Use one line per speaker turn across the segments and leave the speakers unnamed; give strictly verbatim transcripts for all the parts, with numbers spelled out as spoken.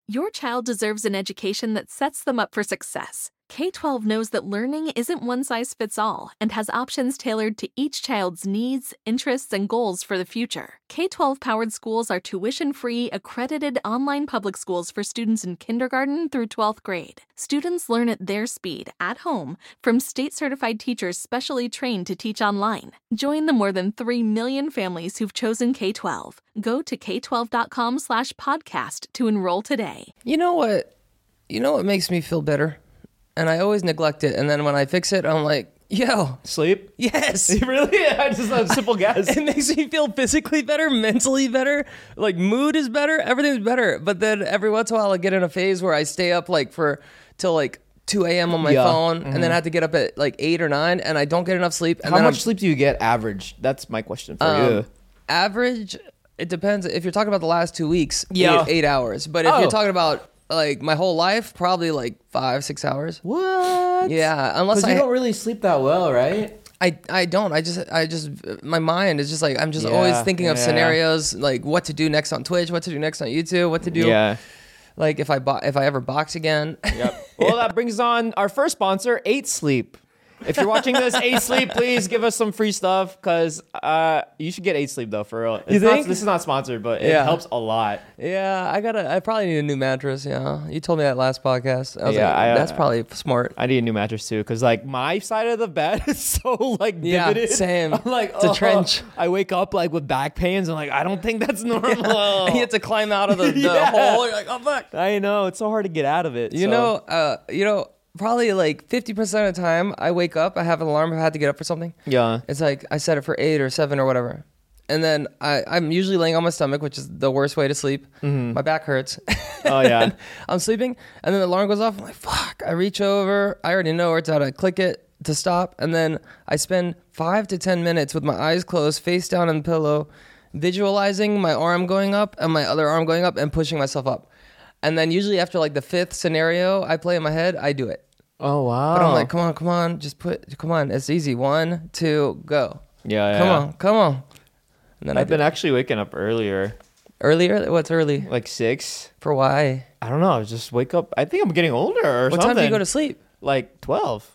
Your child deserves an education that sets them up for success. K twelve knows that learning isn't one size fits all and has options tailored to each child's needs, interests, and goals for the future. K twelve powered schools are tuition-free, accredited online public schools for students in kindergarten through twelfth grade. Students learn at their speed, at home, from state-certified teachers specially trained to teach online. Join the more than three million families who've chosen K twelve. Go to k twelve dot com slash podcast to enroll today.
You know what? You know what makes me feel better? And I always neglect it. And then when I fix it, I'm like, yo.
Sleep?
Yes.
Really? I just have a simple guess.
It makes me feel physically better, mentally better. Like, mood is better. Everything's better. But then every once in a while, I get in a phase where I stay up, like, for till, like, two a.m. on my
Yeah.
phone.
Mm-hmm.
And then I have to get up at, like, eight or nine. And I don't get enough sleep. And
How
then
much
I'm,
sleep do you get average? That's my question for
um,
you.
Average, it depends. If you're talking about the last two weeks,
Yeah.
eight, eight hours. But if
Oh.
you're talking about, like, my whole life, probably, like, five, six hours.
What?
Yeah, unless
Because
I...
you don't really sleep that well, right?
I, I don't. I just, I just, my mind is just like, I'm just
Yeah,
always thinking of
yeah.
scenarios, like what to do next on Twitch, what to do next on YouTube, what to do.
Yeah.
Like if I, bo- if I ever box again.
Yep. Well, that brings on our first sponsor, eight sleep. If you're watching this, eight sleep, please give us some free stuff because uh, you should get eight sleep though, for real. It's
You
not,
think?
this is not sponsored, but it
Yeah.
helps a lot.
Yeah, I gotta, I probably need a new mattress. Yeah. You told me that last podcast. I was
Yeah,
like,
I, uh,
that's probably smart.
I need a new mattress too because like my side of the bed is so like
Yeah,
divoted.
same.
I'm like,
It's a
oh.
trench.
I wake up like with back pains. I'm like, I don't think that's normal.
And you have to climb out of the, the
Yeah.
hole. You're like, oh fuck.
I know it's so hard to get out of it.
You
so.
know, uh, you know, probably like fifty percent of the time I wake up, I have an alarm if I had to get up for something.
Yeah.
It's like I set it for eight or seven or whatever. And then I, I'm usually laying on my stomach, which is the worst way to sleep.
Mm-hmm.
My back hurts.
Oh yeah.
I'm sleeping, and then the alarm goes off. I'm like, fuck. I reach over. I already know where it's at. I click it to stop, and then I spend five to ten minutes with my eyes closed, face down on the pillow, visualizing my arm going up and my other arm going up and pushing myself up. And then usually after like the fifth scenario I play in my head, I do it.
Oh wow.
But I'm like, come on, come on, just put, come on. It's easy. One, two, go.
yeah, yeah.
Come on, come on. And then I
I've
did
been actually waking up earlier,
earlier. What's early?
like six.
For why?
I don't know. I just wake up. I think I'm getting older or
What
something.
time do you go to sleep?
Like twelve.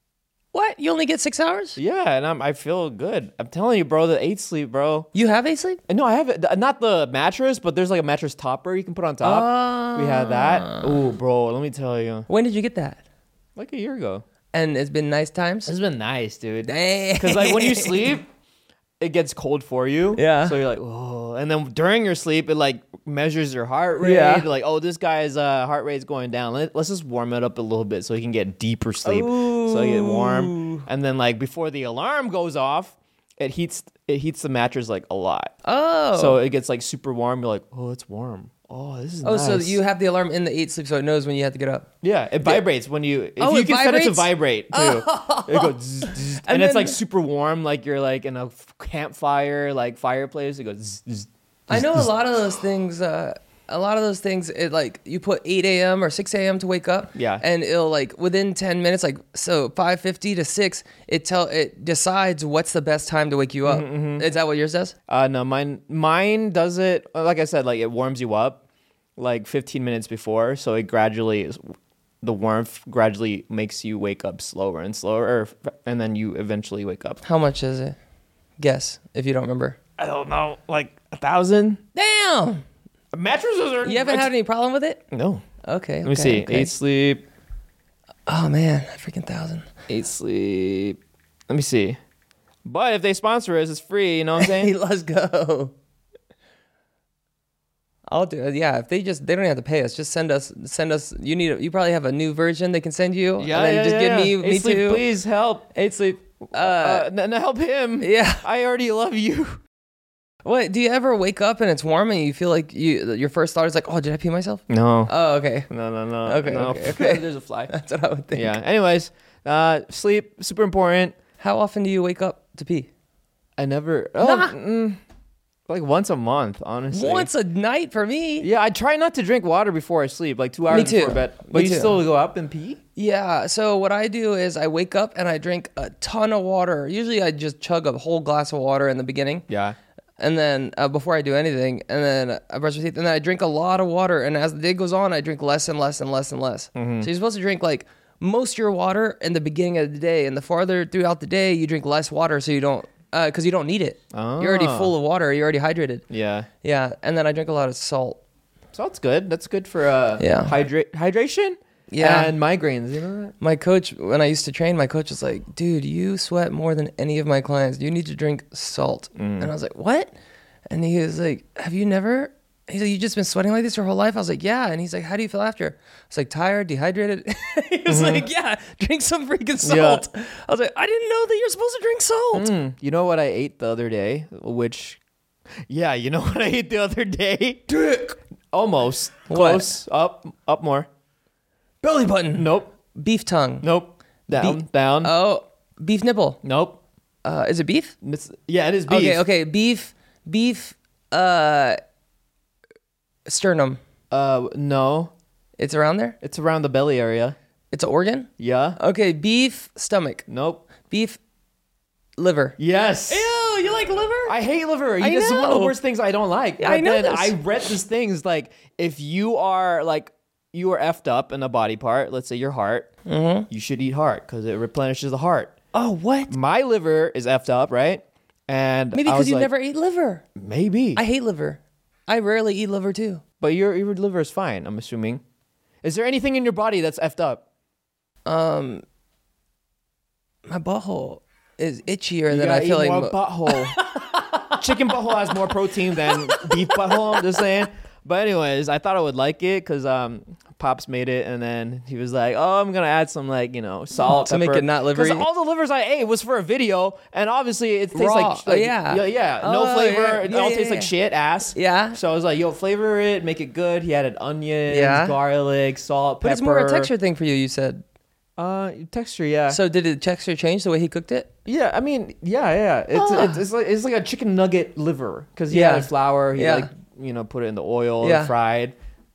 What? You only get six hours?
Yeah, and I'm I feel good. I'm telling you, bro. The eight sleep, bro.
You have eight sleep?
And no, I have it. Not the mattress, but there's like a mattress topper you can put on top. We had that. Ooh, bro. Let me tell you.
When did you get that?
Like a year ago.
And it's been nice times?
It's been nice, dude.
Dang.
Because like when you sleep, it gets cold for you.
Yeah.
So you're like, oh. And then during your sleep, it like measures your heart rate.
Yeah.
Like, oh, this guy's uh, heart rate is going down. Let, let's just warm it up a little bit so he can get deeper sleep. So you get warm. And then like before the alarm goes off, it heats it heats the mattress like a lot.
Oh.
So it gets like super warm. You're like, oh, it's warm. Oh, this is
Oh,
nice.
so you have the alarm in the eight sleep so it knows when you have to get up.
Yeah, it vibrates when you. If
Oh,
you
it
can set it to
vibrates?
vibrate too, it goes, zzz, zzz, and,
And
it's
then-
like super warm, like you're like in a f- campfire, like fireplace. It goes. Zzz, zzz,
I know a
zzz.
lot of those things, uh, a lot of those things, it like you put eight a.m. or six a.m. to wake up.
Yeah.
And it'll like within ten minutes, like so five fifty to six, it tell it decides what's the best time to wake you up. Is that what yours does?
Uh, no, mine mine does it. Like I said, like it warms you up, like fifteen minutes before, so it gradually is. The warmth gradually makes you wake up slower and slower, and then you eventually wake up.
How much is it? Guess if you don't remember.
I don't know, like a thousand.
Damn.
Mattresses are.
You haven't had any problem with it?
No.
Okay.
Let me see.
Okay.
Eight sleep.
Oh man, a freaking thousand.
Eight sleep. Let me see. But if they sponsor us, it's free. You know what I'm
Hey,
saying?
let's go. I'll do it. Yeah, if they just they don't have to pay us. Just send us send us. You need a, you probably have a new version they can send you.
Yeah,
and then
yeah,
just
yeah,
give
yeah.
me
Eight
me
sleep,
too.
please help.
Eight sleep. Uh,
Uh, n- n- help him.
yeah.
I already love you.
What do you ever wake up and it's warm and you feel like you your first thought is like, oh, did I pee myself?
No.
Oh, okay.
No, no, no.
Okay,
no.
okay, okay.
There's a fly.
That's what I would think.
Yeah. Anyways, uh, sleep super important.
How often do you wake up to pee?
I never. Oh,
Nah.
mm, like once a month, honestly.
Once a night for me.
Yeah, I try not to drink water before I sleep, like two hours
Me too.
before bed. But
Me
you
too.
still go up and pee?
Yeah, so what I do is I wake up and I drink a ton of water. Usually I just chug a whole glass of water in the beginning.
Yeah.
and then uh, before I do anything, and then I brush my teeth, and then I drink a lot of water. And as the day goes on, I drink less and less and less and less. Mm-hmm. So you're supposed to drink like most of your water in the beginning of the day, and the farther throughout the day, you drink less water, so you don't because uh, you don't need it. Oh. You're already full of water. You're already hydrated.
Yeah.
Yeah, and then I drink a lot of salt.
Salt's good. That's good for uh, yeah. hydra- hydration. Yeah. And migraines, you know that?
My coach, when I used to train, my coach was like, dude, you sweat more than any of my clients. You need to drink salt. Mm. And I was like, what? And he was like, have you never? He's like, you just been sweating like this your whole life? I was like, yeah. And he's like, how do you feel after? I was like, tired, dehydrated. He was mm-hmm. like, yeah, drink some freaking salt. Yeah. I was like, I didn't know that you're supposed to drink salt.
Mm. You know what I ate the other day? Which, yeah, you know what I ate the other day?
Dick.
Almost. Close. What? Up, up more.
Belly button.
Nope.
Beef tongue.
Nope. Down. Beef. Down.
Oh, beef nipple.
Nope.
Uh, is it beef?
It's, yeah, it is beef.
Okay, okay. Beef, beef, uh, sternum.
Uh, no.
It's around there?
It's around the belly area.
It's an organ?
Yeah.
Okay, beef, stomach.
Nope.
Beef, liver.
Yes.
Ew, you like liver?
I hate liver.
I
It's
know.
one of the worst things I don't like.
Yeah, I know
then
this.
I read this thing is like, if you are like, you are effed up in a body part, let's say your heart, mm-hmm. you should eat heart because it replenishes the heart.
Oh, what?
My liver is effed up, right? And
maybe because you like, never ate liver.
Maybe.
I hate liver. I rarely eat liver too.
But your your liver is fine, I'm assuming. Is there anything in your body that's effed up?
Um, my butthole is itchier
you
than I feel
eat
like.
More butthole. Chicken butthole has more protein than beef butthole. I'm just saying. But anyways, I thought I would like it because um, Pops made it, and then he was like, "Oh, I'm gonna add some like you know salt
to
pepper.
make it not livery."
Because all the livers I ate was for a video, and obviously it tastes
raw.
like, like
oh, yeah,
yeah, yeah, no
oh,
flavor.
Yeah.
It
yeah,
all
yeah,
tastes
yeah.
like shit, ass.
Yeah.
So I was like, "Yo, flavor it, make it good." He added onions,
yeah.
garlic, salt,
but
pepper.
But it's more a texture thing for you. You said.
Uh, texture, yeah.
So did the texture change the way he cooked it?
Yeah, I mean, yeah, yeah. It's
ah.
it's, it's like it's like a chicken nugget liver because he
yeah.
added flour. He
yeah.
like you know put it in the oil,
yeah.
and fried.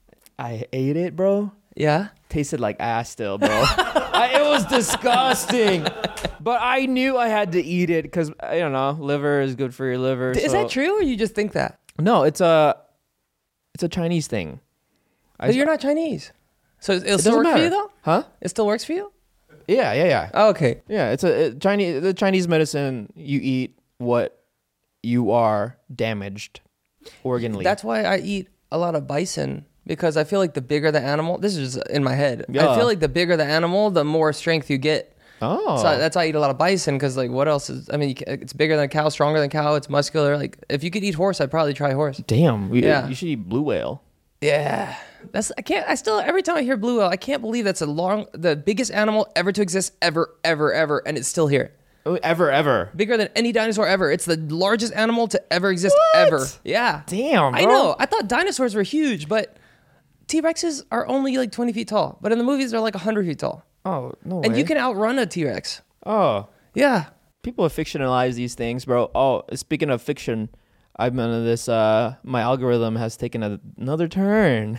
I ate it, bro.
Yeah.
Tasted like ass still, bro. I, it was disgusting. But I knew I had to eat it because I don't know, liver is good for your liver.
Is
so.
that true, or you just think that?
No, it's a it's a Chinese thing.
But I, you're not Chinese, so it, it still works for you though?
Huh?
It still works for you?
Yeah, yeah, yeah.
Oh, okay.
Yeah, it's a it, Chinese. The Chinese medicine. You eat what you are damaged organally.
That's why I eat a lot of bison. Because I feel like the bigger the animal, this is just in my head.
Yeah.
I feel like the bigger the animal, the more strength you get.
Oh,
so that's why I eat a lot of bison. Because like, what else is? I mean, it's bigger than a cow, stronger than a cow. It's muscular. Like, if you could eat horse, I'd probably try horse.
Damn. You,
yeah.
You should eat blue whale.
Yeah. That's I can't. I still every time I hear blue whale, I can't believe that's a long, the biggest animal ever to exist, ever, ever, ever, and it's still here.
Ever, ever.
Bigger than any dinosaur ever. It's the largest animal to ever exist
what?
ever. Yeah.
Damn, bro.
I know. I thought dinosaurs were huge, but T-Rexes are only like twenty feet tall. But in the movies, they're like one hundred feet tall.
Oh, no way.
And you can outrun a T-Rex.
Oh.
Yeah.
People have fictionalized these things, bro. Oh, speaking of fiction, I've been in this, uh, my algorithm has taken a, another turn.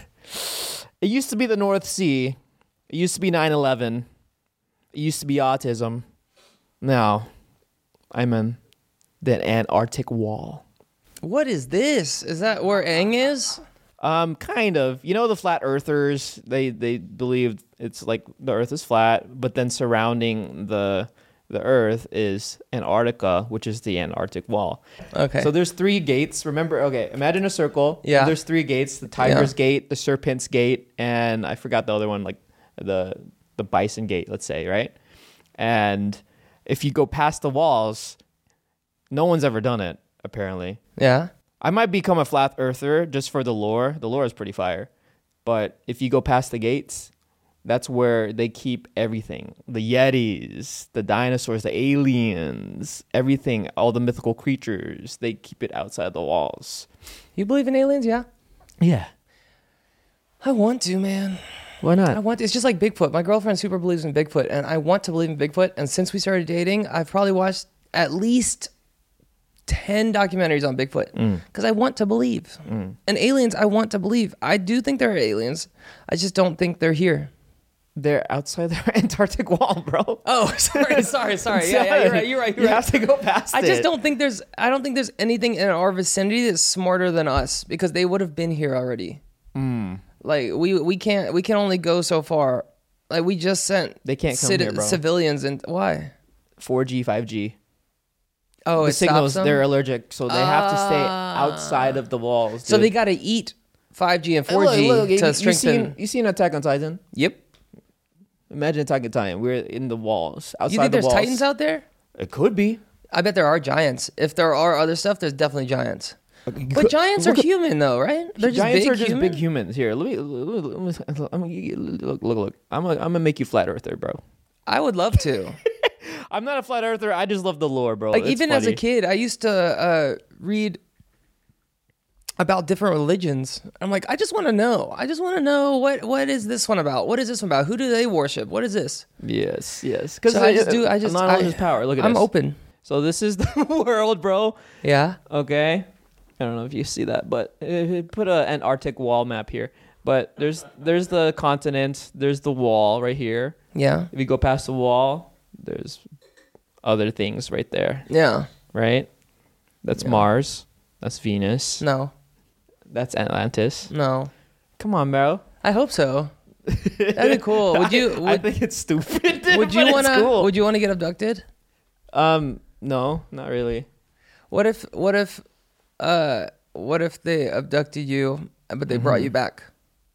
It used to be the North Sea. It used to be nine eleven. It used to be autism. Now, I'm in the Antarctic wall.
What is this? Is that where Aang is?
Um, kind of. You know the flat earthers, they they believe it's like the earth is flat, but then surrounding the the earth is Antarctica, which is the Antarctic wall.
Okay.
So there's three gates. Remember, okay, imagine a circle.
Yeah.
There's three gates, the Tiger's
Yeah.
Gate, the Serpent's Gate, and I forgot the other one, like the the Bison Gate, let's say, right? And if you go past the walls, no one's ever done it, apparently.
Yeah.
I might become a flat earther just for the lore. The lore is pretty fire. But if you go past the gates, that's where they keep everything. The Yetis, the dinosaurs, the aliens, everything, all the mythical creatures, they keep it outside the walls.
You believe in aliens? Yeah.
Yeah.
I want to, man.
Why not?
I want to. It's just like Bigfoot. My girlfriend super believes in Bigfoot, and I want to believe in Bigfoot. And since we started dating, I've probably watched at least ten documentaries on Bigfoot because mm. I want to believe. Mm. And aliens, I want to believe. I do think there are aliens. I just don't think they're here.
They're outside their Antarctic wall, bro.
Oh, sorry, sorry, sorry. Yeah, yeah, you're right. You're right. You're
you
right.
have to go past
I
it.
just don't think there's. I don't think there's anything in our vicinity that's smarter than us because they would have been here already.
Mm.
Like we we can't we can only go so far. Like we just sent
They can't come
citi-
here, bro.
civilians and why?
four G, five G.
Oh,
The
it
signals,
stops them?
they're allergic, so they have to stay outside of the walls.
So
dude.
they got to eat five G and
Hey,
four G
look, look, you-
to
you
strengthen.
Seen, you seen Attack on Titan?
Yep.
Imagine Attack on Titan. We're in the walls. Outside
You think
the
there's
walls.
titans out there?
It could be.
I bet there are giants. If there are other stuff, there's definitely giants.
Okay,
But giants are
look at-
human, though, right? They're just
Giants
big
are just
human?
big humans. Here, let me. Let me, let me I'm gonna, look, look, look. I'm gonna, I'm gonna make you flat earther, bro.
I would love to.
I'm not a flat earther. I just love the lore, bro.
Like
It's
even as a
funny.
kid, I used to uh, read about different religions. I'm like, I just want to know. I just want to know what what is this one about? What is this one about? Who do they worship? What is this?
Yes, yes. Because
So I just do. I just.
knowledge
I,
is power. Look at
I'm
this.
open.
So this is the world, bro.
Yeah.
Okay. I don't know if you see that, but it put a an Arctic wall map here. But there's there's the continent. There's the wall right here.
Yeah.
If you go past the wall, there's other things right there.
Yeah.
Right. That's
Yeah.
Mars. That's Venus.
No.
That's Atlantis.
No.
Come on, bro.
I hope so. That'd be cool. Would you?
I,
Would,
I think it's stupid.
would you
but
want
it's
to?
Cool.
Would you want to get abducted?
Um. No, not really.
What if? What if? Uh. What if they abducted you, but they brought
Mhm.
you back?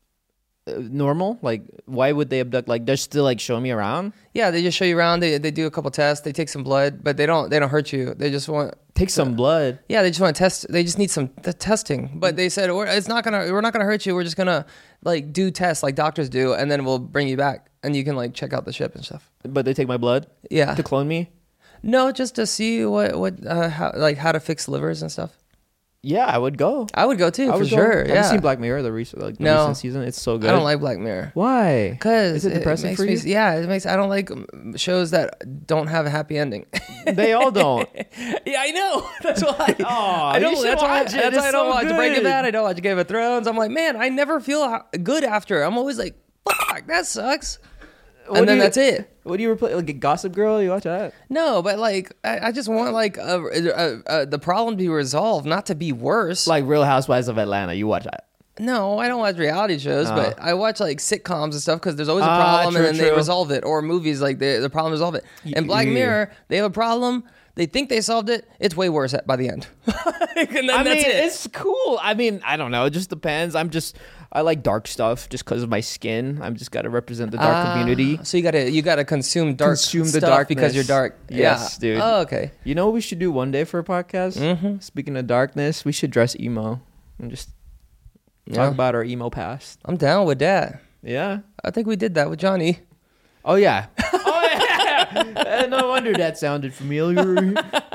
Uh, normal? Like, why would they abduct? Like, just to like show me around?
Yeah, they just show you around. They they do a couple tests. They take some blood, but they don't they don't hurt you. They just want
Take some blood.
yeah. They just want to test. They just need some t- testing. But they said we're, it's not gonna we're not gonna hurt you. We're just gonna like do tests like doctors do, and then we'll bring you back, and you can like check out the ship and stuff.
But they take my blood
Yeah.
to clone me.
No, just to see what what uh, how like how to fix livers and stuff.
Yeah, I would go.
I would go too
I
for
would go.
sure.
Have
Yeah.
you seen Black Mirror? The recent like the
No.
recent season. It's so good.
I don't like Black Mirror.
Why?
Cause
Is it depressing
makes
for
me,
you?
Yeah, it makes. I don't like um, shows that don't have a happy ending.
They all don't.
Yeah, I know. That's why.
Oh,
I don't.
you should
That's why.
watch it.
That's
It's
why I don't
so
watch Breaking
good.
Bad. I don't watch Game of Thrones. I'm like, man, I never feel ho- good after. I'm always like, fuck, that sucks.
What
and
do
then
you-
that's it.
What do you replace? Like Gossip Girl? You watch that?
No, but like, I, I just want like a, a, a, the problem to be resolved, not to be worse.
Like Real Housewives of Atlanta. You watch that?
No, I don't watch reality shows,
Oh.
but I watch like sitcoms and stuff because there's always a
Ah,
problem
true,
and then they
true.
resolve it. Or movies, like the the problem resolve it. And Black
yeah.
Mirror, they have a problem. They think they solved it. It's way worse at, by the end. and then
I
that's
mean,
it.
it's cool. I mean, I don't know. It just depends. I'm just, I like dark stuff just because of my skin. I'm just got to represent the dark
Ah,
community.
So you gotta you gotta consume dark
Consume the
stuff because
darkness.
you're dark.
Yes,
yeah.
dude.
Oh, okay.
You know what we should do one day for a podcast?
Mhm.
Speaking of darkness, we should dress emo and just
Yeah.
talk about our emo past.
I'm down with that.
Yeah.
I think we did that with Johnny.
Oh, yeah. oh, yeah. Uh, no wonder that sounded familiar.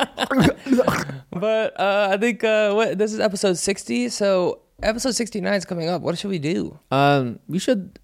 But uh, I think uh, what this is episode sixty. So episode sixty-nine is coming up. What should we do?
um, we should.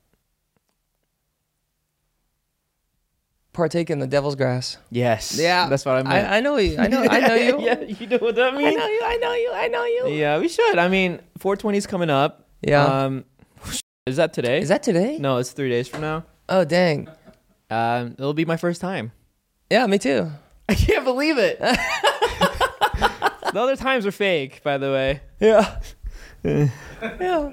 Partake in the devil's grass.
Yes.
Yeah,
That's what I meant.
I, I know you. I know. I know you.
yeah, you know what that
I
means?
know you. I know you. I know you.
Yeah, we should. I mean, four twenty is coming up.
Yeah.
Um, is that today?
Is that today?
No, it's three days from now.
Oh dang.
Um, it'll be my first time.
Yeah, me too.
I can't believe it. The other times are fake, by the way.
Yeah. yeah. Yeah.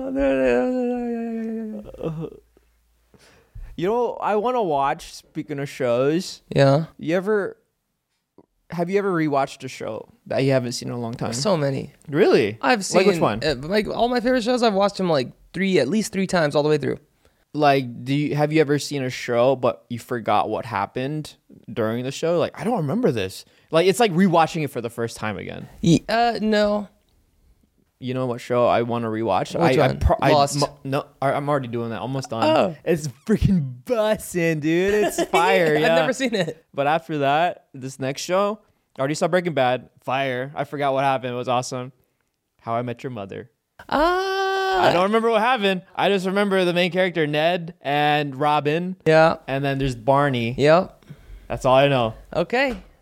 Yeah.
You know, I want to watch. Speaking of shows,
Yeah.
you ever have you ever rewatched a show that you haven't seen in a long time?
So many.
Really?
I've seen
Like which one?
Uh, like all my favorite shows. I've watched them like three, at least three times all the way through.
Like, do you have you ever seen a show but you forgot what happened during the show? Like, I don't remember this. Like, it's like rewatching it for the first time again.
Ye- Uh, no.
You know what show I want to rewatch?
Which
I,
one?
I, pro- I
Lost.
mo- no, I- I'm already doing that. Almost done.
Oh.
It's freaking bussin', dude. It's fire. Yeah.
I've never seen it.
But after that, this next show, I already saw Breaking Bad. Fire. I forgot what happened. It was awesome. How I Met Your Mother.
Ah.
I don't remember what happened. I just remember the main character, Ned and Robin.
Yeah.
And then there's Barney.
Yep.
That's all I know.
Okay.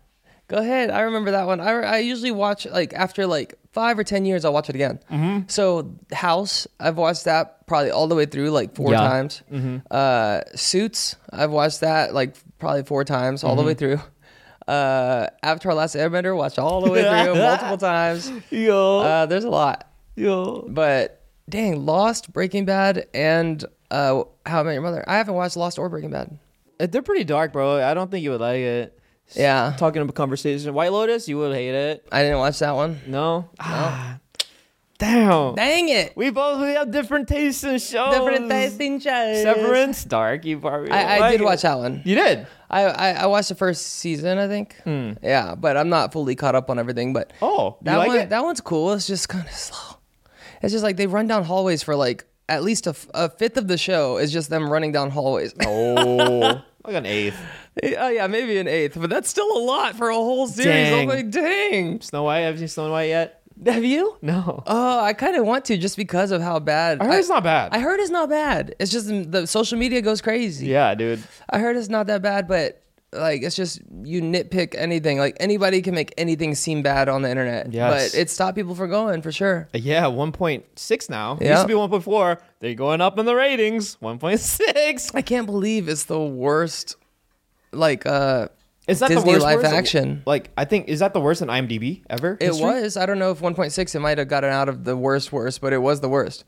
Go ahead. I remember that one. I, I usually watch like after like five or ten years, I'll watch it again. Mm-hmm. So House, I've watched that probably all the way through like four
Yeah.
times.
Mm-hmm.
Uh, Suits, I've watched that like probably four times all
Mm-hmm.
the way through. Uh, Avatar: Last Airbender, watched all the way through multiple times.
Yo.
Uh, there's a lot,
Yo.
but dang, Lost, Breaking Bad, and uh, How I Met Your Mother. I haven't watched Lost or Breaking Bad.
They're pretty dark, bro. I don't think you would like it.
Yeah,
Talking about conversation. White Lotus, you would hate it.
I didn't watch that one.
No? Ah, damn.
Dang it!
We both we have different tastes in shows.
Different tasting shows.
Severance, dark. You probably
I, I
like
did
it.
watch that one.
You did?
I, I, I watched the first season, I think.
Hmm.
Yeah, but I'm not fully caught up on everything. But
Oh, you
that
like
one,
it?
that one's cool. It's just kind of slow. It's just like they run down hallways for like at least a, f- a fifth of the show is just them running down hallways.
Oh, like an eighth.
Oh yeah, maybe an eighth, but that's still a lot for a whole series.
Dang.
I'm like, dang.
Snow White. Have you seen Snow White yet?
Have you?
No.
Oh, I kind of want to just because of how bad.
I heard it's not bad.
I heard it's not bad. It's just the social media goes crazy.
Yeah, dude.
I heard it's not that bad, but like it's just you nitpick anything. Like anybody can make anything seem bad on the internet.
Yes.
But it stopped people from going for sure.
Yeah, one point six now. It
Yeah.
used to be one point four. They're going up in the ratings. one point six.
I can't believe it's the worst. Like uh,
It's not
Disney
the worst
live
worst.
action.
Like, I think, is that the worst in IMDb ever?
It
history?
was. I don't know if one point six. It might have gotten out of the worst worst, but it was the worst.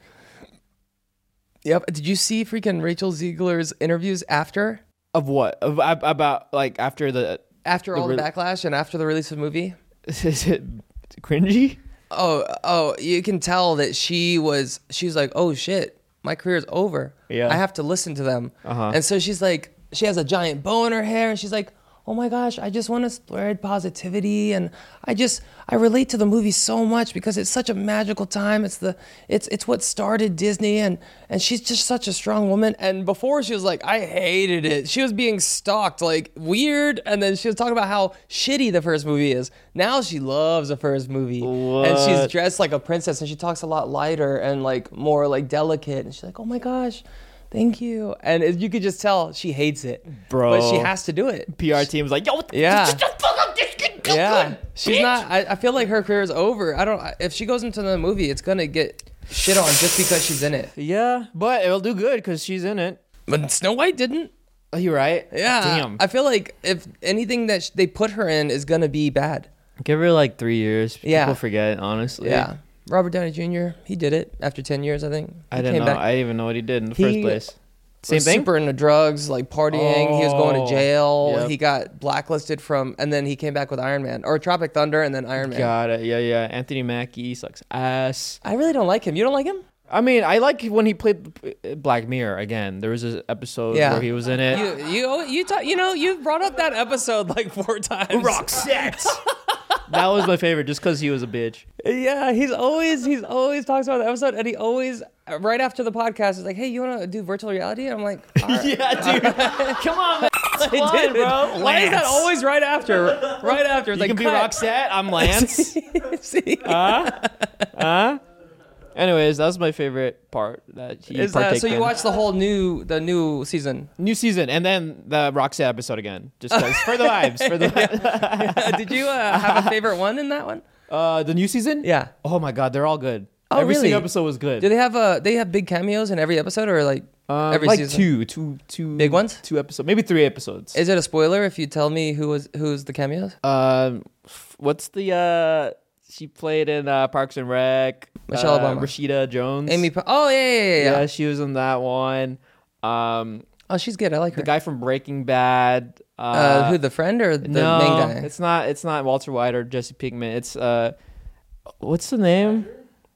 Yep. Did you see freaking Rachel Ziegler's interviews after?
Of what? Of, ab- about, like, after the.
After
The
all
re-
the backlash and after the release of the movie?
Is it cringy?
Oh, oh, you can tell that she was, she's like, oh shit, my career's over.
Yeah.
I have to listen to them.
Uh-huh.
And so she's like, she has a giant bow in her hair and she's like, oh my gosh, I just want to spread positivity. And I just, I relate to the movie so much because it's such a magical time. It's the, it's, it's what started Disney. And, and she's just such a strong woman. And before she was like, I hated it. She was being stalked like weird. And then she was talking about how shitty the first movie is. Now she loves the first movie. And she's
What?
dressed like a princess and she talks a lot lighter and like more like delicate. And she's like, oh my gosh, thank you. And it- you could just tell she hates it.
Bro.
But she has to do it.
P R team's like, yo, what the
Yeah.
shut the fuck up, this kid, go
Yeah.
good,
She's
bitch."
not, I, I feel like her career is over. I don't, if she goes into the movie, it's going to get shit on just because she's in it.
Yeah, but it'll do good because she's in it.
But Snow White didn't.
Oh, you're right.
Yeah.
Damn.
I feel like if anything that sh- they put her in is going to be bad.
Give her like three years. People
Yeah.
forget, honestly.
Yeah. Robert Downey Junior, he did it after ten years, I think. He
I didn't know.
back.
I didn't even know what he did in the
He
first place. Same
was
thing?
super into drugs, like partying. He was going
Oh,
to jail.
yep.
He got blacklisted from, and then he came back with Iron Man or Tropic Thunder, and then Iron Man.
Got it. Yeah, yeah. Anthony Mackie sucks ass.
I really don't like him. You don't like him?
I mean, I like when he played Black Mirror again. There was an episode
Yeah.
where he was in it.
You you you ta- you know you brought up that episode like four times.
Roxette. That was my favorite just because he was a bitch.
Yeah, he's always he's always talks about the episode, and he always right after the podcast is like, "Hey, you want to do virtual reality?" And I'm like, All right.
Yeah, dude. Come on, man. It's
I
fun,
did.
bro.
Why is that
Lance.
always right after? Right after, it's
You
like
can be
cut.
Roxette. I'm Lance.
See?
Huh? Huh? Anyways, that was my favorite part that he
Is that,
partaked
so you
in.
watched the whole new the new season?
New season and then the Roxette episode again, just because for the vibes, for the vibes.
Did you uh, have a favorite one in that one?
Uh, the new season?
Yeah.
Oh my god, they're all good.
Oh,
Every
really?
single episode was good.
Do they have uh they have big cameos in every episode or like
Um,
every
like
season?
two, two, two
Big ones?
two episodes, maybe three episodes.
Is it a spoiler if you tell me who was who's the cameos?
Um, f- what's the uh? She played in uh, Parks and Rec.
Michelle
uh,
Obama.
Rashida Jones.
Amy. Pa- oh yeah, yeah, yeah, yeah.
Yeah, she was in that one. Um,
Oh, she's good. I like her.
the guy from Breaking Bad. Uh,
uh, who the friend or the
no,
main guy?
it's not. It's not Walter White or Jesse Pinkman. It's uh, what's the name?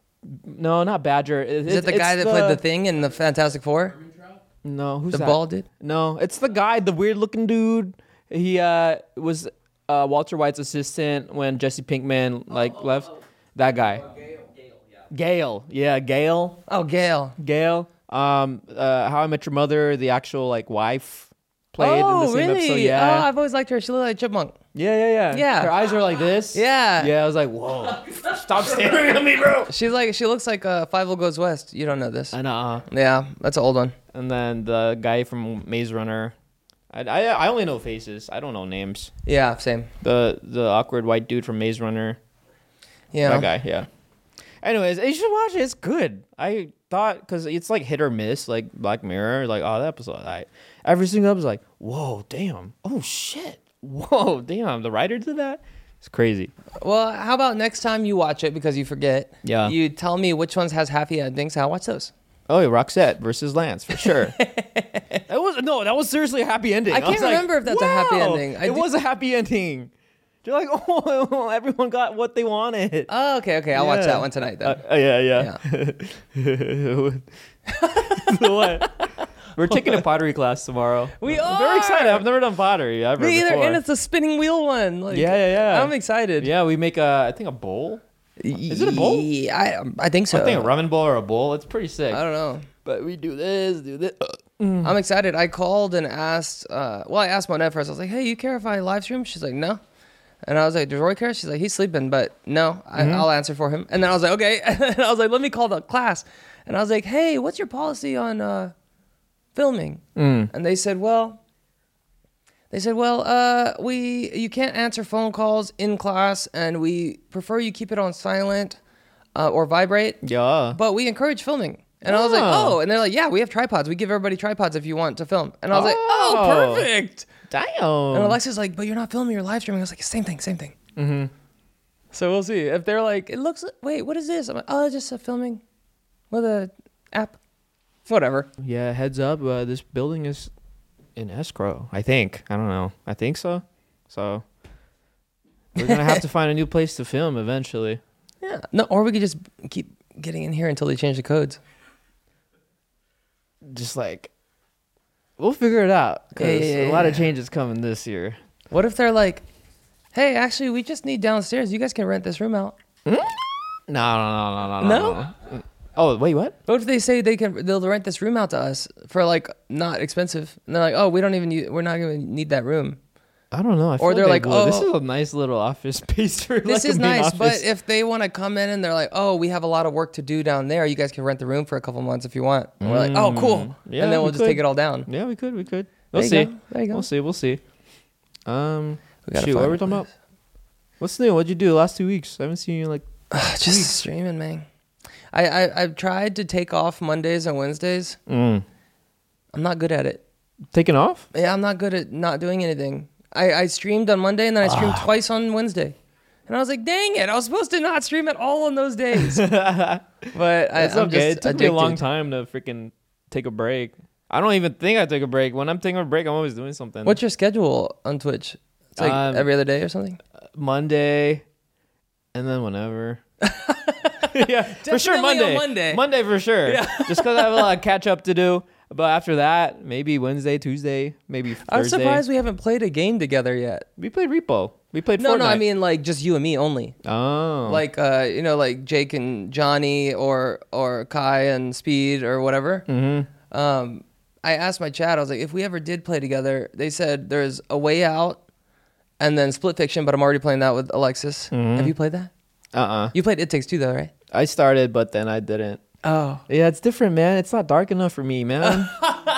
No, not Badger.
Is it the guy that played the thing in the Fantastic Four?
No, who's
The
that?
bald dude?
No, it's the guy, the weird looking dude. He uh was uh Walter White's assistant when Jesse Pinkman like left. That guy. Gail. Yeah, Gail.
Oh, Gail.
Gail. Um, uh, How I Met Your Mother, the actual like wife played
oh,
in the same
really?
episode. Yeah.
Oh, I've always liked her. She looked like a chipmunk.
yeah, yeah, yeah.
Yeah.
Her eyes are like this.
Yeah.
Yeah, I was like, whoa. Stop staring at me, bro.
She's like she looks like uh, Five Goes West. You don't know this.
And uh
Yeah, that's an old one.
and then the guy from Maze Runner. I, I I only know faces. I don't know names.
Yeah, same.
The the awkward white dude from Maze Runner.
Yeah.
That guy. Yeah. Anyways, you should watch it. It's good. I thought because it's like hit or miss, like Black Mirror. Like, oh, that episode. I every single episode, like, whoa, damn. Oh shit. Whoa, damn. The writer did that. It's crazy.
Well, how about next time you watch it because you forget?
Yeah.
You tell me which ones has happy endings. I'll watch those.
Oh, yeah, Roxette versus Lance for sure. That was no, that was seriously a happy ending.
I can't
was like,
remember if that's a happy
wow,
ending. I
it
do-
was a happy ending. They're like, oh, everyone got what they wanted.
Oh, okay, okay. I'll watch
Yeah.
that one tonight then.
Uh, uh, yeah, yeah. What? We're taking a pottery class tomorrow.
We
I'm very
are!
excited. I've never done pottery ever
Me either,
before.
and it's a spinning wheel one. Like,
Yeah, yeah, yeah.
I'm excited.
Yeah, we make a, I think a bowl. Is it a bowl?
Yeah, I, I think so.
I think a ramen bowl or a bowl. It's pretty sick.
I don't know.
But we do this, do this.
I'm excited. I called and asked. Uh, well, I asked Monet first. I was like, "Hey, you care if I live stream?" She's like, "No." And I was like, "Does Roy care?" She's like, "He's sleeping, but no, I,
Mm-hmm.
I'll answer for him." And then I was like, "Okay." And I was like, "Let me call the class." And I was like, "Hey, what's your policy on uh, filming?"
Mm.
And they said, "Well." They said, well, uh, we you can't answer phone calls in class, and we prefer you keep it on silent uh, or vibrate,
Yeah.
but we encourage filming. And I was like,
Oh.
oh. And they're like, yeah, we have tripods. We give everybody tripods if you want to film. And I was like,
Oh.
oh, perfect.
Damn.
And Alexa's like, but you're not filming, you're live streaming. I was like, same thing, same thing. Mm-hmm. So we'll see. If they're like, it looks, wait, what is this? I'm like, oh, it's just a filming with a app. Whatever.
Yeah, heads up. Uh, this building is in escrow. I think. I don't know. I think so. So we're gonna have to find a new place to film eventually.
Yeah. No, or we could just keep getting in here until they change the codes.
Just like we'll figure it out. 'Cause
Yeah, yeah, yeah,
a lot of
yeah.
changes coming this year.
What if they're like, hey, actually, we just need downstairs. You guys can rent this room out.
No, no, no, no, no,
No?
no. Oh, wait, what?
What if they say they can? They'll rent this room out to us for like not expensive, and they're like, oh, we don't even need, we're not gonna need that room.
I don't know. I
Or
feel
they're
they
like,
will. this
oh.
is a nice little office space for
This
like
is
a main
nice,
office.
but if they want to come in and they're like, oh, we have a lot of work to do down there, you guys can rent the room for a couple months if you want. And we're like, oh, cool.
Yeah,
and then
we
we'll just
could.
take it all down.
Yeah, we could, we could.
There
We'll
you
see.
go. There you go.
We'll see. We'll see. Um,
We gotta
shoot, what
find
were we
a
talking about?
place.
What's new? What'd you do the last two weeks? I haven't seen you in, like.
Just streaming, man. I, I I've tried to take off Mondays and Wednesdays.
Mm.
I'm not good at it.
Taking off?
Yeah, I'm not good at not doing anything. I, I streamed on Monday and then I streamed
Ah.
twice on Wednesday. And I was like, dang it, I was supposed to not stream at all on those days. But I,
It's
I'm
okay.
just
It took me a long
addicted.
time to freaking take a break. I don't even think I take a break. When I'm taking a break, I'm always doing something.
What's your schedule on Twitch? It's like
Um,
every other day or something?
Monday, and then whenever. Yeah, for sure
Definitely
Monday.
on Monday.
Monday for sure. Just because I have a lot of catch up to do. But after that, maybe Wednesday, Tuesday, maybe Thursday.
I'm surprised we haven't played a game together yet.
We played Repo. We played
No,
Fortnite.
no, I mean like just you and me only.
Oh.
Like uh, you know, like Jake and Johnny or or Kai and Speed or whatever.
Mm-hmm.
Um, I asked my chat. I was like, if we ever did play together, they said there's a way out, and then Split Fiction. But I'm already playing that with Alexis.
Mhm.
Have you played that?
Uh-uh.
You played It Takes Two though, right?
I started, but then I didn't.
Oh,
Yeah, it's different, man. It's not dark enough for me, man.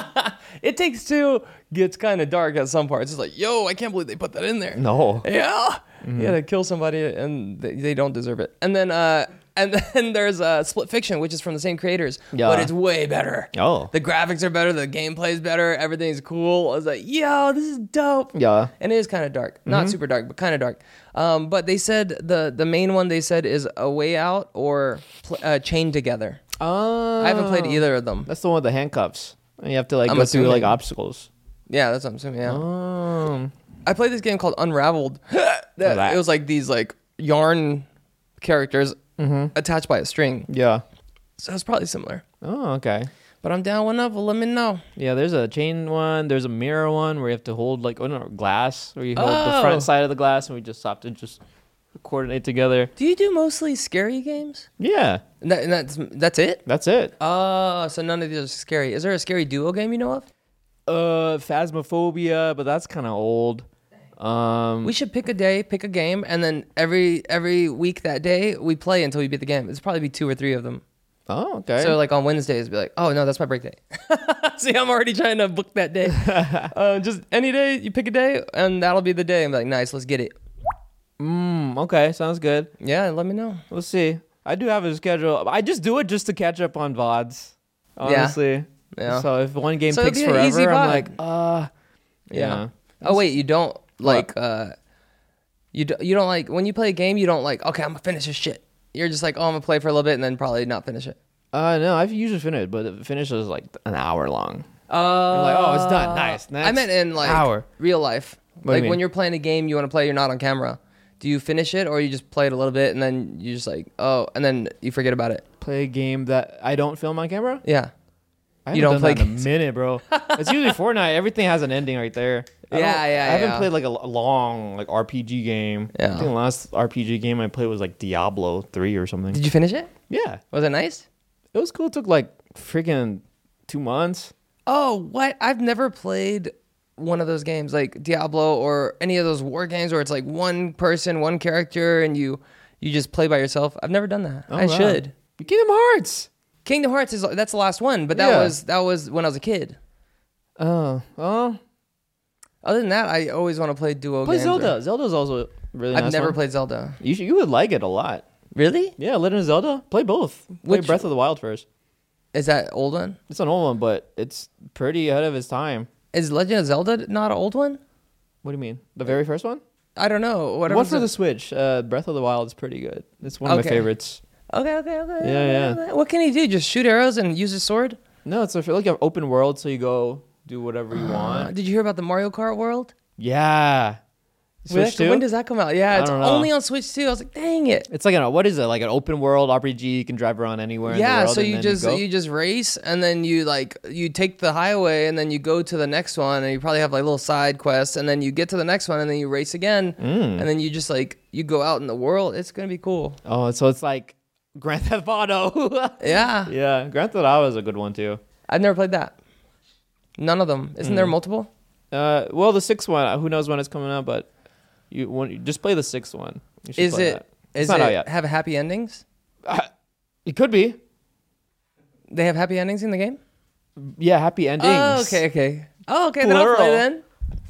It Takes Two gets kind of dark at some parts. It's like, yo, I can't believe they put that in there.
No.
Yeah, you gotta kill somebody and they, they don't deserve it. And then uh, and then there's uh, Split Fiction, which is from the same creators,
Yeah.
but it's way better.
Oh.
The graphics are better, the gameplay's better, everything's cool. I was like, yo, this is dope.
Yeah.
And it is kind of dark. Not super dark, but kind of dark. Um, but they said the the main one they said is A Way Out or pl- uh, Chained Together.
Oh.
I haven't played either of them.
That's the one with the handcuffs. And you have to like
I'm
go through like
assuming.
obstacles.
Yeah, that's what I'm assuming. Yeah.
Oh.
I played this game called Unraveled. that,
that?
It was like these like yarn characters
Mm-hmm.
attached by a string.
Yeah.
So it's probably similar.
Oh, okay.
But I'm down one up. Well, let me know.
Yeah, there's a chain one. There's a mirror one where you have to hold like oh no, glass, where you hold the
Oh.
front side of the glass, and we just have to just coordinate together.
Do you do mostly scary games?
Yeah,
And, that, and that's that's it.
that's it.
Oh, so none of these are scary. Is there a scary duo game you know of?
Uh, Phasmophobia, but that's kind of old. Um,
We should pick a day, pick a game, and then every every week that day we play until we beat the game. It's probably be two or three of them.
Oh, okay.
So like on Wednesdays, be like, oh no, that's my birthday. See, I'm already trying to book that day. uh, just any day, you pick a day, and that'll be the day. I'm like, nice, let's get it.
mm, okay, sounds good.
Yeah, let me know.
We'll see. I do have a schedule. I just do it just to catch up on V O Ds. Honestly.
Yeah.
So if one game
So it'd
takes
be an easy
forever, I'm
vibe.
like, uh,
Yeah.
yeah.
Oh wait, you don't like uh, you do, you don't like when you play a game. You don't like okay, I'm gonna finish this shit. You're just like, oh, I'm gonna play for a little bit and then probably not finish it.
Uh, no, I've usually finished, but it finishes like an hour long.
Oh,
I'm like, oh, it's done. Nice. Next
I meant in like
hour.
real life.
What do you
Like
mean?
when you're playing a game you want to play, you're not on camera. Do you finish it or you just play it a little bit and then you just like, oh, and then you forget about it?
Play a game that I don't film on camera.
Yeah.
I
You
haven't
don't
done
play
that in a
games.
minute, bro. It's usually Fortnite. Everything has an ending right there. I
Yeah,
don't-
yeah,
I haven't
yeah.
played like a l- long like R P G game.
Yeah.
I think the last R P G game I played was like Diablo three or something.
Did you finish it?
Yeah,
Was it nice?
it was cool. It took like freaking two months.
Oh, what? I've never played one of those games like Diablo or any of those war games where it's like one person, one character, and you you just play by yourself. I've never done that.
Oh,
I
wow.
should.
Kingdom Hearts.
Kingdom Hearts is that's the last one, but that
Yeah.
was that was when I was a kid.
Oh, oh.
Other than that, I always want to play duo
Play
games.
Zelda.
or-
Zelda's also a really
I've
nice
never
one.
played Zelda.
You should, you would like it a lot.
Really?
Yeah, Legend of Zelda. Play both. Play
Which-
Breath of the Wild first.
Is that old one?
It's an old one, but it's pretty ahead of its time.
Is Legend of Zelda not an old one?
What do you mean? The very first one?
I don't know.
The
Whatever.
one for the Switch. Uh, Breath of the Wild is pretty good. It's one of
Okay.
my favorites.
Okay, okay, okay.
Yeah,
okay,
yeah.
okay. What can he do? Just shoot arrows and use his sword?
No, it's a, like an open world, so you go do whatever you
Uh,
want.
did you hear about the Mario Kart world?
Yeah.
When,
Switch
that-
two?
when does that come out? Yeah,
I
it's
don't know.
only on Switch too. I was like, dang it.
It's like an, what is it? Like an open world R P G. You can drive around anywhere. in the
Yeah,
world
so
and
you
then
just
go.
you, just race and then you like you take the highway and then you go to the next one and you probably have like little side quests and then you get to the next one and then you race again
Mm.
and then you just like you go out in the world. It's gonna be cool.
Oh, so it's like Grand Theft Auto.
Yeah,
Yeah, Grand Theft Auto is a good one too.
I've never played that. None of them. Isn't there
Mm.
multiple?
Uh, well, the sixth one, who knows when it's coming out, but you, want, you just play the sixth one. You should
Is
play
it
that.
is
It's not
it
out yet.
have happy endings?
Uh, it could be.
They have happy endings in the game?
Yeah, happy endings.
Oh, okay, okay. Oh, okay, then I'll play
Plural.
then.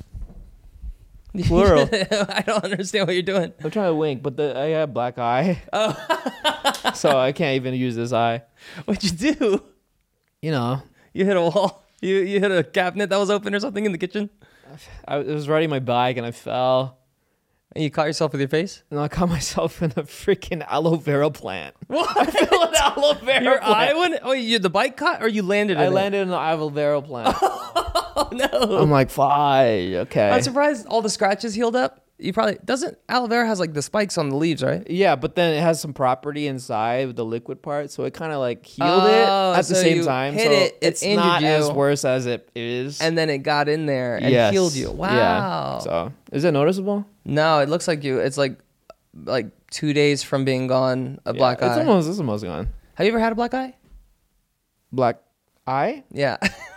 Plural.
I don't understand what you're doing.
I'm trying to wink, but the, I have black eye. Oh. So I can't even use this eye.
What'd you do?
You know,
You hit a wall. You you hit a cabinet that was open or something in the kitchen,
I was riding my bike and I fell.
and you caught yourself with your face.
And I caught myself in a freaking aloe vera plant.
What?
I fell in an aloe vera
Your
plant.
eye went. Oh, you the bike caught or you landed?
I
in
landed in an aloe vera plant.
It? Oh no!
I'm like, fine, okay.
I'm surprised all the scratches healed up. You probably doesn't. Aloe vera has like the spikes on the leaves, right?
Yeah, but then it has some property inside with the liquid part, so it kind of like healed
Oh,
it at the
so
same
you
time.
hit
so
it, it
it's
injured
not
you.
as worse as it is.
And then it got in there and
Yes.
healed you.
Yeah.
Wow.
So is it noticeable?
No, it looks like you. It's like like two days from being gone. A black
yeah,
eye.
It's almost it's almost gone.
Have you ever had a black eye?
Black eye?
Yeah.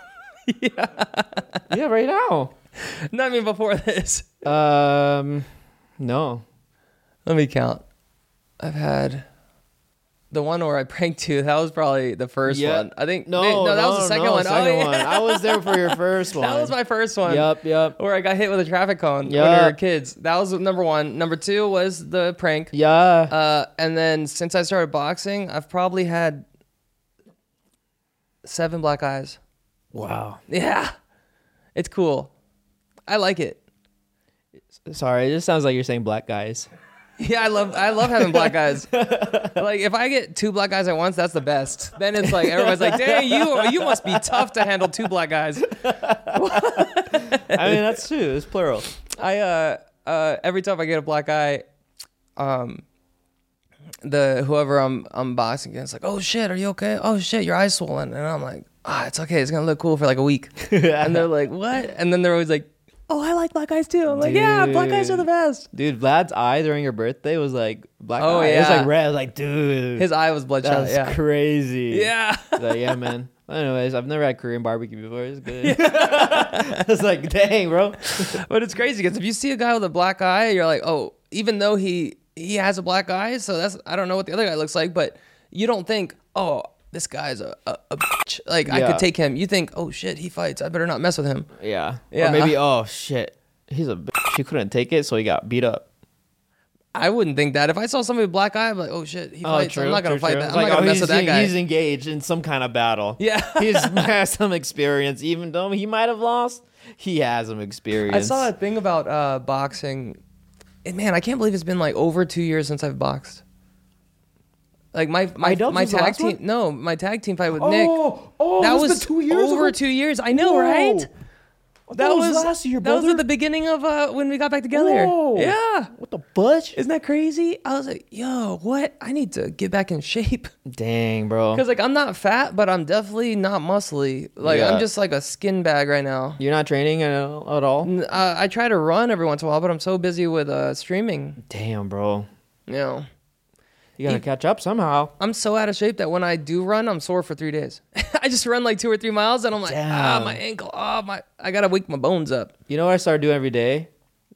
Yeah, right now.
No, I mean before this.
Um, no.
Let me count. I've had the one where I pranked you. That was probably the first
Yeah.
one. I think
No,
no, no, that was the second one.
Second
oh, yeah.
one. I was there for your first one.
That was my first one.
Yep, yep.
Where I got hit with a traffic cone when we
Yeah.
were kids. That was number one. Number two was the prank.
Yeah.
Uh, and then since I started boxing, I've probably had seven black eyes.
Wow.
Yeah, it's cool. I like it.
Sorry, it just sounds like you're saying black guys.
Yeah, I love I love having black eyes. Like if I get two black eyes at once, that's the best. Then it's like everyone's like, "Dang, you you must be tough to handle two black eyes."
I mean, that's true. It's plural.
I uh uh every time I get a black eye, um, the whoever I'm I'm boxing against like, "Oh shit, are you okay? Oh shit, your eye's swollen," and I'm like, "Ah, it's okay. It's gonna look cool for like a week." And they're like, "What?" And then they're always like, "Oh, I like black eyes too." I'm like, "Yeah, black eyes are the best."
Dude, Vlad's eye during your birthday was like black
Oh,
eye. It was
yeah.
like red. I was like, dude.
His eye was bloodshot.
that's
Yeah,
crazy.
yeah.
Like, yeah, man. Anyways, I've never had Korean barbecue before. It's good. I was like, dang, bro.
But it's crazy because if you see a guy with a black eye, you're like, oh, even though he he has a black eye, so that's I don't know what the other guy looks like, but you don't think, oh, this guy's a, a, a bitch. Like I
Yeah.
could take him. You think, oh shit, he fights. I better not mess with him.
Yeah.
Yeah.
Or maybe, oh shit, he's a bitch. He couldn't take it, so he got beat up.
I wouldn't think that. If I saw somebody with black eye, I'd be like, oh shit, he
Oh,
fights.
true.
I'm not gonna
true,
fight
true.
that. I'm
Like,
not gonna
oh,
mess
he's,
with that guy.
He's engaged in some kind of battle.
Yeah.
He's has some experience, even though he might have lost. He has some experience.
I saw a thing about uh, boxing. And man, I can't believe it's been like over two years since I've boxed. Like my my,
Idubbbz
my
was the
tag
last
team,
one?
no, my tag team fight with Nick.
oh,
that
it's
was
been two years
over
ago?
two years. I know,
Whoa.
right? That
was
was
last year,
That was
brother.
at the beginning of uh, when we got back together.
Whoa.
Yeah,
What the fudge?
isn't that crazy? I was like, yo, what? I need to get back in shape.
Dang, bro.
Because like I'm not fat, but I'm definitely not muscly. Like
Yeah.
I'm just like a skin bag right now.
You're not training at all? At all?
N- Uh, I try to run every once in a while, but I'm so busy with uh, streaming.
Damn, bro.
You know,
You gotta
You-
catch up somehow.
I'm so out of shape that when I do run, I'm sore for three days. I just run like two or three miles, and I'm like, ah,
Damn.
my ankle, ah, my, I gotta wake my bones up.
You know what I started doing every day?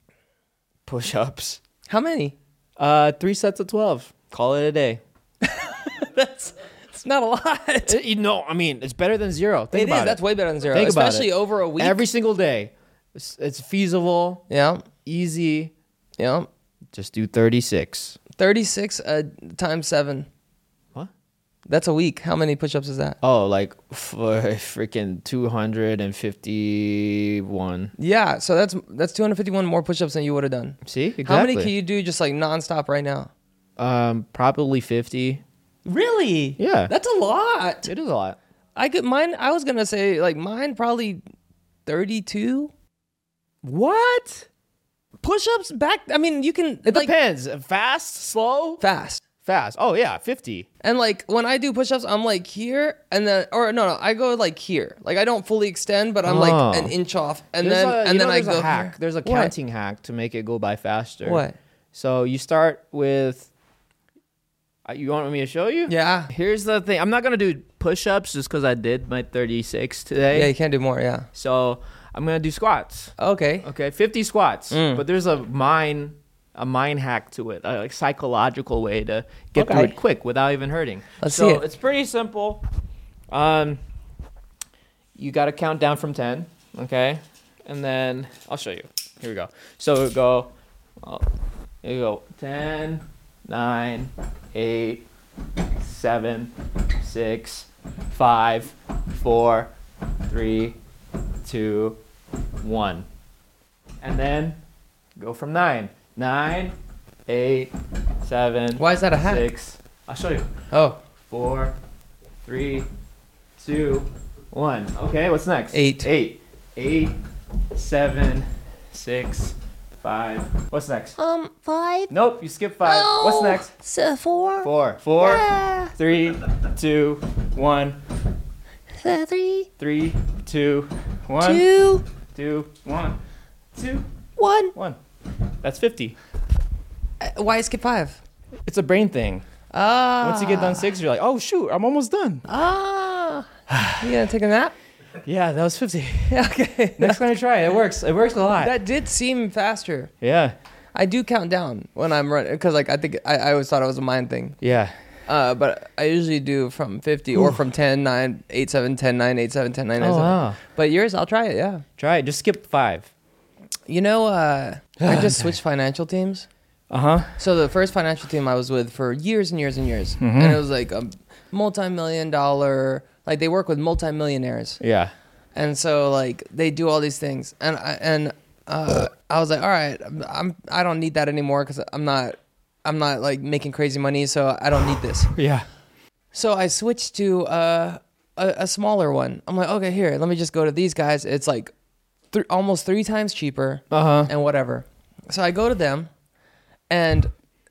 Push-ups.
How many?
Uh, three sets of twelve. Call it a day.
That's it's not a lot.
Uh, you know, I mean, it's better than zero. Think
It
about
is.
it.
That's way better than zero,
Think about
especially
it.
over a week.
Every single day. It's, it's feasible,
yeah,
easy.
yeah.
Just do thirty-six.
thirty-six uh, times seven.
What?
That's a week. How many push-ups is that?
Oh, like for freaking two hundred fifty-one.
Yeah, so that's that's two hundred fifty-one more push-ups than you would have done.
See? Exactly.
How many can you do just like nonstop right now?
Um, probably fifty.
Really?
Yeah.
That's a lot.
It is a lot.
I could mine. I was gonna say like mine probably thirty-two
What?
push-ups back. I mean, you can
It
like
depends. Fast, slow,
fast.
fast. Oh yeah, fifty.
And like when I do push-ups, I'm like here, and then or no, no, I go like here. Like I don't fully extend, but I'm
Oh.
like an inch off, and
There's
then
a,
and
you
then
know,
I
there's
go
a hack.
here.
There's a
What?
counting hack to make it go by faster.
What?
So you start with. Uh, you want me to show you?
Yeah.
Here's the thing. I'm not gonna do push-ups just because I did my thirty-six today.
Yeah, you can't do more. Yeah.
So I'm gonna do squats.
Okay.
Okay, fifty squats.
Mm.
But there's a mind, a mind hack to it, a like, psychological way to get through
Okay.
it quick without even hurting.
Let's
so
see it.
it's pretty simple. Um, you got to count down from ten. Okay, and then I'll show you. Here we go. So we go. Oh, here we go. ten, nine, eight, seven, six, five, four, three, two, one. And then go from nine. Nine, eight, seven.
Why is that a hack?
Six. I'll show you.
Oh,
Four, three, two, one. Okay, what's next?
Eight.
Eight. Eight, seven, six, five. What's next?
Um, five.
Nope, you skipped five. What's next?
So four.
Four. Four,
Yeah.
three, two, one.
So three,
Three, two, one.
two,
Two, one, two,
one.
one. That's fifty.
Uh, why skip five?
It's a brain thing.
Ah.
Once you get done six, you're like, oh shoot, I'm almost done.
Ah. You gonna take a nap?
Yeah, that was fifty.
Yeah. Okay.
Next time you try it, it works. It works a lot.
That did seem faster.
yeah,
I do count down when I'm running because like I think I, I always thought it was a mind thing.
yeah.
Uh, but I usually do from fifty or from ten, nine, eight, seven, ten, nine, eight, seven, ten, nine, nine,
Oh
seven.
wow.
But yours, I'll try it. Yeah.
Try it. Just skip five.
You know, uh, I just switched financial teams.
Uh huh.
So the first financial team I was with for years and years and years,
Mm-hmm.
and it was like a multi-million dollar. Like they work with multi-millionaires,
Yeah.
and so like they do all these things, and I, and uh, I was like, all right, I'm, I'm I don't need that anymore because I'm not I'm not like making crazy money, so I don't need this.
Yeah.
So I switched to uh, a, a smaller one. I'm like, okay, here, let me just go to these guys. It's like th- almost three times cheaper
Uh huh.
and whatever. So I go to them, and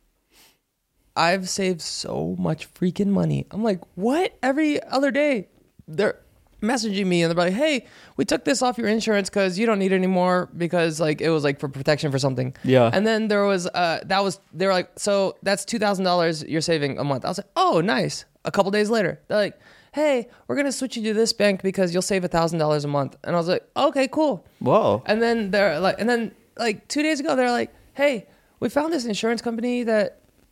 I've saved so much freaking money. I'm like, what? Every other day, they're messaging me and they're like, hey, we took this off your insurance because you don't need it anymore because like it was like for protection for something.
Yeah.
And then there was uh that was they were like, so that's two thousand dollars you're saving a month. I was like, oh, nice. A couple days later, they're like, hey, we're gonna switch you to this bank because you'll save a thousand dollars a month. And I was like, okay, cool.
Whoa.
And then they're like, and then like two days ago, they're like, hey, we found this insurance company that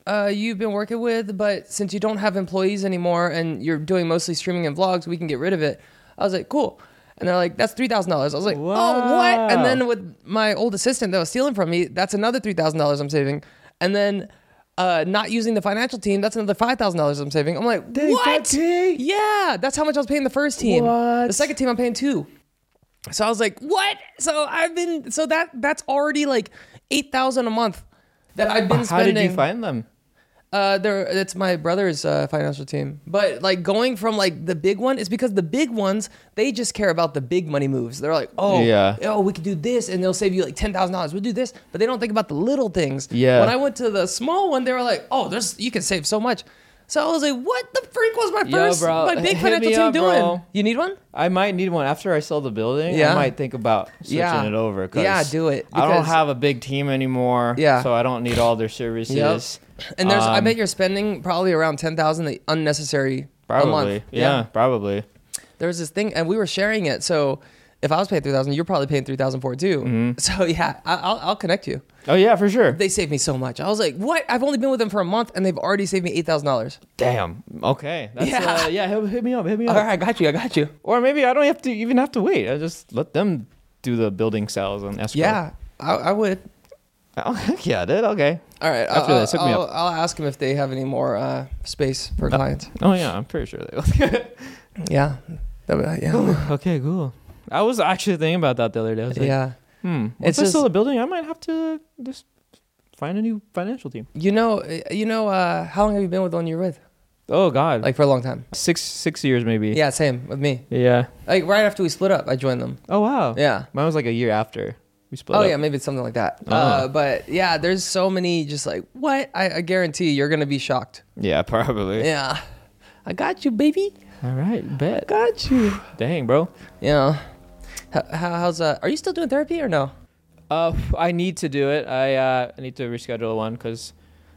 uh, you've been working with, but since you don't have employees anymore and you're doing mostly streaming and vlogs, we can get rid of it. I was like, cool. And they're like, that's three thousand dollars. I was like,
Wow.
oh, what? And then with my old assistant that was stealing from me, that's another three thousand dollars I'm saving. And then uh, not using the financial team, that's another five thousand dollars I'm saving. I'm like,
Dang,
what?
five K?
Yeah, that's how much I was paying the first team.
What?
The second team I'm paying two. So I was like, what? So I've been, so that that's already like eight thousand a month that I've been
How
spending.
did you find them?
Uh, there, it's my brother's uh, financial team. But like going from like the big one is because the big ones, they just care about the big money moves. They're like, oh,
Yeah.
oh, we could do this, and they'll save you like ten thousand dollars. We'll do this, but they don't think about the little things.
Yeah.
When I went to the small one, they were like, oh, there's you can save so much. So I was like, what the freak was my
Yo,
first,
bro,
my big
hit
financial
me
team
up,
doing?
bro.
You need one?
I might need one after I sell the building.
Yeah.
I might think about switching
Yeah.
it over. 'cause
Yeah, do it,
I don't
because-
have a big team anymore.
Yeah.
So I don't need all their services.
Yep. And there's, I
Um,
bet you're spending probably around ten thousand unnecessary
Probably.
a month.
Yeah, probably.
There was this thing, and we were sharing it. So if I was paying three thousand, you're probably paying three thousand for it too.
Mm-hmm.
So yeah, I, I'll I'll connect you.
Oh yeah, for sure.
They saved me so much. I was like, what? I've only been with them for a month, and they've already saved me eight thousand dollars.
Damn. Okay. That's,
Yeah.
yeah. Uh, yeah. Hit, hit me up. Hit me
All
up.
right, I got you. I got you.
Or maybe I don't have to even have to wait. I just let them do the building sales and escrow.
Yeah, I, I would.
Oh, heck yeah, dude. Okay.
All right.
After
I'll,
this, hook me
I'll,
up.
I'll ask them if they have any more uh, space for clients.
Oh yeah, I'm pretty sure they will.
Yeah. That would- yeah.
Okay, cool. I was actually thinking about that the other day. I was like,
Yeah.
hmm.
It's
Once I
just-
sell the building, I might have to just find a new financial team.
You know. You know. Uh, how long have you been with the one you're with?
Oh God, like
Like for a long time.
six six years maybe.
Yeah. Same with me.
Yeah.
Like right after we split up, I joined them.
Oh wow.
Yeah.
Mine was like a year after we split
Oh
up.
yeah, maybe it's something like that.
Oh.
Uh, but yeah, there's so many. Just like what? I, I guarantee you're gonna be shocked.
Yeah, probably.
Yeah, I got you, baby.
All right, bet.
Got you.
Dang, bro.
Yeah. How, how's uh? Are you still doing therapy or no?
Uh, I need to do it. I uh, I need to reschedule one because,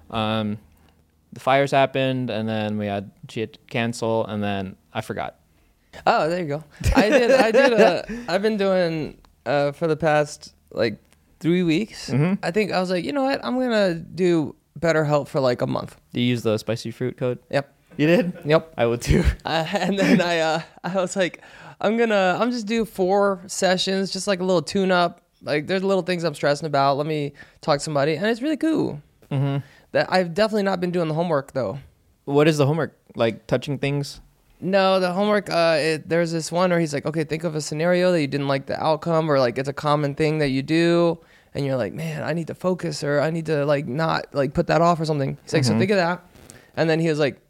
um, the fires happened and then we had she had to cancel and then I forgot.
Oh, there you go. I did. I did. Uh, I've been doing uh for the past like three weeks.
Mhm.
I think I was like, you know what? I'm gonna do BetterHelp for like a month.
Do you use the spicy fruit code?
Yep.
You did?
Yep.
I would too.
Uh, and then I uh, I was like, I'm gonna I'm just do four sessions, just like a little tune up. Like there's little things I'm stressing about. Let me talk to somebody, and it's really cool.
Mm-hmm.
That I've definitely not been doing the homework though.
What is the homework? Like touching things?
No, the homework. Uh, it, there's this one where he's like, okay, think of a scenario that you didn't like the outcome, or like it's a common thing that you do, and you're like, man, I need to focus, or I need to like not like put that off or something. He's like,
Mhm.
so think of that, and then he was like,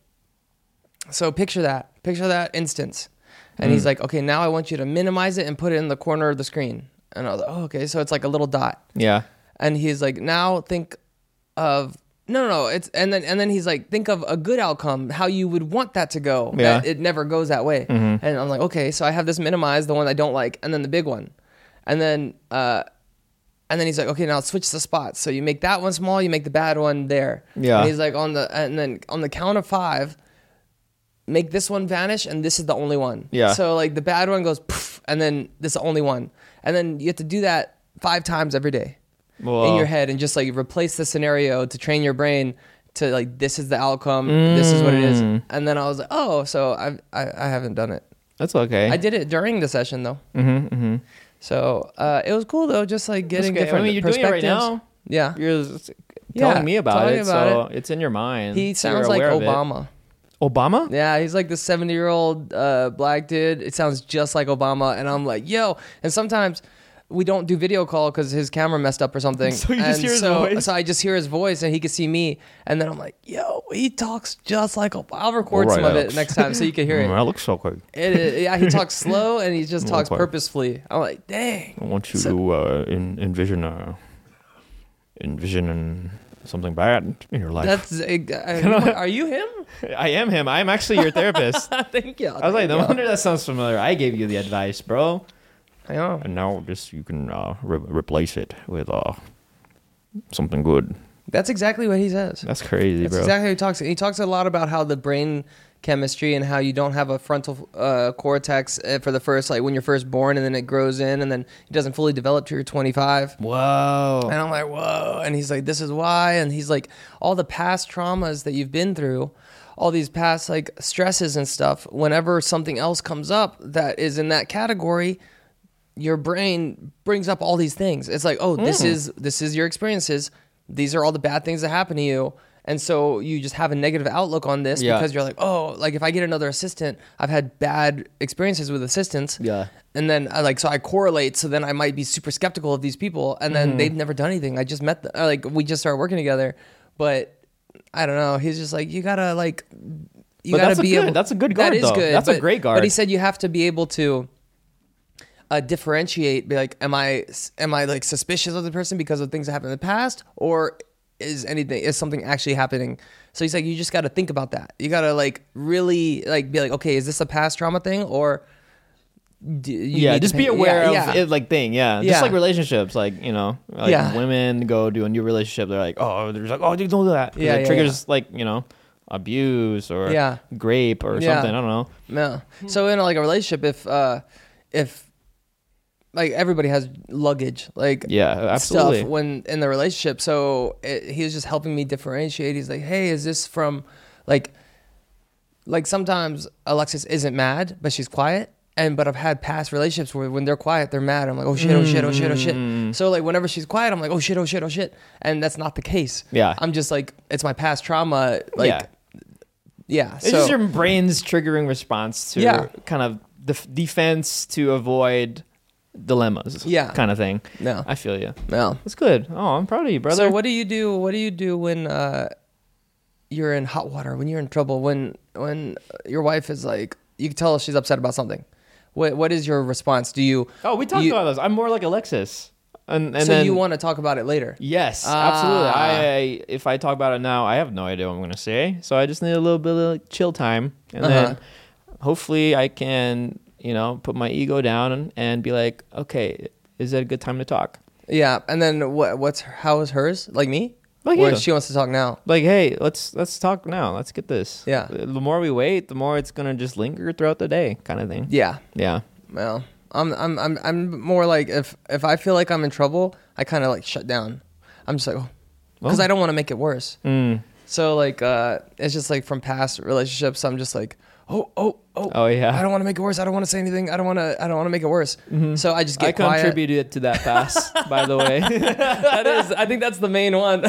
so picture that, picture that instance, and
Mm.
he's like, okay, now I want you to minimize it and put it in the corner of the screen, and I was like, oh, okay, so it's like a little dot,
Yeah.
and he's like, now think of no, no, no, it's and then and then he's like, think of a good outcome, how you would want that to go.
Yeah.
That it never goes that way.
Mhm.
And I'm like, okay, so I have this minimized, the one I don't like, and then the big one, and then uh, and then he's like, okay, now switch the spots. So you make that one small, you make the bad one there.
Yeah.
And he's like, on the and then on the count of five, make this one vanish, and this is the only one.
Yeah.
So like the bad one goes poof, and then this is the only one, and then you have to do that five times every day
Well,
in your head, and just like replace the scenario to train your brain to like, this is the outcome, this is what it is.
Mm.
And then I was like, oh, so I've, I I haven't done it.
That's okay.
I did it during the session though,
Mm-hmm, mm-hmm.
so uh, it was cool though, just like getting
okay. I
different
mean, you're doing it right
perspectives.
now.
Yeah,
You're s-
Yeah,
telling me about
telling
it,
about
so it's in your mind.
he
so you're
sounds like
aware of it.
Obama.
Obama?
Yeah, he's like the seventy year old uh, black dude. It sounds just like Obama, and I'm like, yo. And sometimes we don't do video call because his camera messed up or something.
So you just
and
hear his
so,
voice?
So I just hear his voice, and he can see me. And then I'm like, yo, he talks just like Obama. I'll record
All
some
right,
of it
Alex.
next time so you can hear it.
that looks so quick.
It is, yeah, he talks slow, and he just talks
Okay.
purposefully. I'm like, dang.
I want you
So-
to uh, in, envision uh, envision something bad in your life.
That's. Uh, are you him?
I am him. I am actually your therapist.
Thank you.
I was like, no wonder that sounds familiar. I gave you the advice, bro.
I know.
And now just you can uh, re- replace it with uh, something good.
That's exactly what he says.
That's crazy,
That's
bro.
exactly how he talks. He talks a lot about how the brain chemistry and how you don't have a frontal uh, cortex uh, for the first, like when you're first born, and then it grows in, and then it doesn't fully develop till you're twenty-five.
Whoa.
And I'm like, whoa. And he's like, this is why. And he's like, all the past traumas that you've been through, all these past like stresses and stuff, whenever something else comes up that is in that category, your brain brings up all these things. It's like, oh, this
Mm.
is this is your experiences. These are all the bad things that happen to you. And so you just have a negative outlook on this
Yeah.
because you're like, oh, like if I get another assistant, I've had bad experiences with assistants.
Yeah.
And then I like, so I correlate. So then I might be super skeptical of these people. And then
Mm-hmm.
they've never done anything. I just met them. Like we just started working together. But I don't know. He's just like, you gotta like, you
But
gotta
that's a
be
good-
able.
that's a good guard,
That is
though.
good.
That's a
but-
great guard.
But he said you have to be able to uh, differentiate. Be like, am I am I like suspicious of the person because of things that happened in the past, or is anything is something actually happening? So he's like, you just got to think about that. You got to like really like be like, okay, is this a past trauma thing, or do you
Yeah,
need to
just be
pay-
aware
yeah,
of
yeah.
it, like thing. Yeah,
Yeah.
just like relationships, like you know, like
Yeah.
women go to a new relationship, they're like, oh, they're just like, oh, dude, don't do that. 'Cause
Yeah,
it
yeah,
triggers like you know, abuse or
Yeah.
grape or
Yeah.
something. I don't know.
No. So in like a relationship, if uh, if like everybody has luggage, like
Yeah, absolutely.
stuff when in the relationship. So it, he was just helping me differentiate. He's like, hey, is this from like, like sometimes Alexis isn't mad, but she's quiet. And but I've had past relationships where when they're quiet, they're mad. I'm like, oh shit, oh shit, oh shit, oh shit.
Mm.
So like whenever she's quiet, I'm like, oh shit, oh shit, oh shit. And that's not the case.
Yeah.
I'm just like, it's my past trauma. Like,
Yeah.
yeah.
It's
so
just your brain's triggering response to
Yeah.
kind of def- defense to avoid dilemmas.
Yeah.
kind of thing.
no,
I feel you.
no.
That's good. Oh, I'm proud of you, brother.
So what do you do? What do you do when uh, you're in hot water? When you're in trouble? When when your wife is like, you can tell she's upset about something. What what is your response? Do you?
oh, we talked
you-
about this. I'm more like Alexis, and and
so
then
you want to talk about it later?
yes,
Ah.
absolutely. I if I talk about it now, I have no idea what I'm gonna say. So I just need a little bit of like, chill time, and
Uh-huh.
then hopefully I can you know put my ego down and, and be like, okay, is it a good time to talk?
Yeah. And then what? What's how is hers? Like me?
Like
or
you.
she wants to talk now?
Like, hey, let's let's talk now. Let's get this.
Yeah.
The more we wait, the more it's gonna just linger throughout the day, kind of thing.
Yeah.
Yeah.
Well, I'm I'm I'm I'm more like if if I feel like I'm in trouble, I kind of like shut down. I'm just like, oh, because
Oh.
I don't want to make it worse.
Mm.
So like, uh, it's just like from past relationships. I'm just like, oh, oh, oh,
Oh, yeah.
I don't want to make it worse. I don't want to say anything. I don't want to. I don't want to make it worse. So I just
I
get quiet.
contributed to that pass, by the way.
That is, I think that's the main one.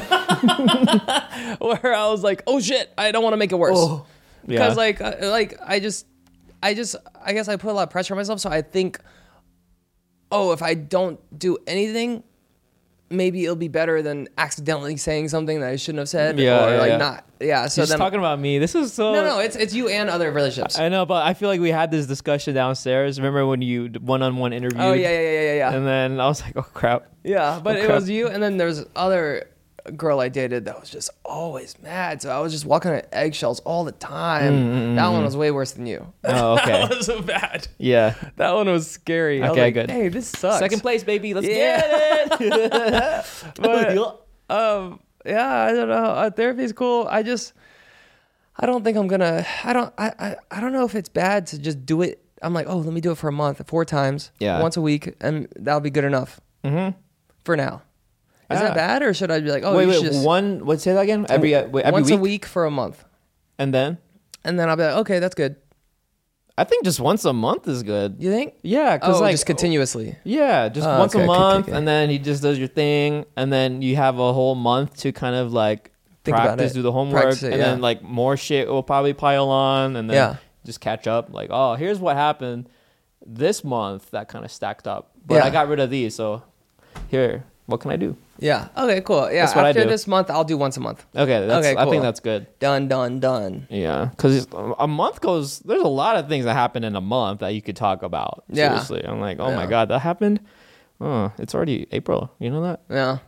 Where I was like, oh shit, I don't want to make it worse.
Oh.
Because
Yeah.
like, uh, like I just, I just, I guess I put a lot of pressure on myself. So I think, oh, if I don't do anything, maybe it'll be better than accidentally saying something that I shouldn't have said.
Yeah,
or
yeah,
like
yeah.
not. Yeah. So
She's
then,
talking about me. This is so.
no, no, it's it's you and other relationships.
I know, but I feel like we had this discussion downstairs. Remember when you one-on-one interviewed?
Oh yeah, yeah, yeah, yeah, yeah.
And then I was like, oh crap.
Yeah, but
Oh,
it
crap.
was you, and then there's other girl I dated that was just always mad. So I was just walking on eggshells all the time. That one was way worse than you.
Oh, okay.
That was so bad.
Yeah.
That one was scary. I was
Okay,
like,
good.
Hey, this sucks.
Second place, baby. Let's
Yeah.
get it.
But, um, yeah, I don't know. Uh, therapy is cool. I just, I don't think I'm gonna. I don't. I, I. I don't know if it's bad to just do it. I'm like, oh, let me do it for a month, four times,
Yeah.
once a week, and that'll be good enough
mm-hmm.
for now. Is
Ah.
that bad, or should I be like, oh,
wait,
you
wait.
should just
One. What? Say that again. Every uh, wait, every
once
week?
a week for a month,
and then
and then I'll be like, okay, that's good.
I think just once a month is good.
You think?
Yeah, because
Oh,
like
just continuously.
yeah, just
Oh,
once
okay,
a
okay,
month,
okay.
and then he just does your thing, and then you have a whole month to kind of like
Think about
practice,
it.
do the homework,
Practice it,
and
yeah.
then like more shit will probably pile on, and then
Yeah.
just catch up. Like, oh, here's what happened this month that kind of stacked up, but
Yeah.
I got rid of these, so here, what can I do?
Yeah. Okay. Cool. Yeah.
That's what I
After
do.
this month, I'll do once a month.
Okay, that's,
Okay,
I think
cool.
that's good.
Done. Done. Done.
Yeah, because a month goes. There's a lot of things that happen in a month that you could talk about.
Yeah.
Seriously, I'm like, oh my
Yeah.
god, that happened. Oh, it's already April. You know that?
Yeah.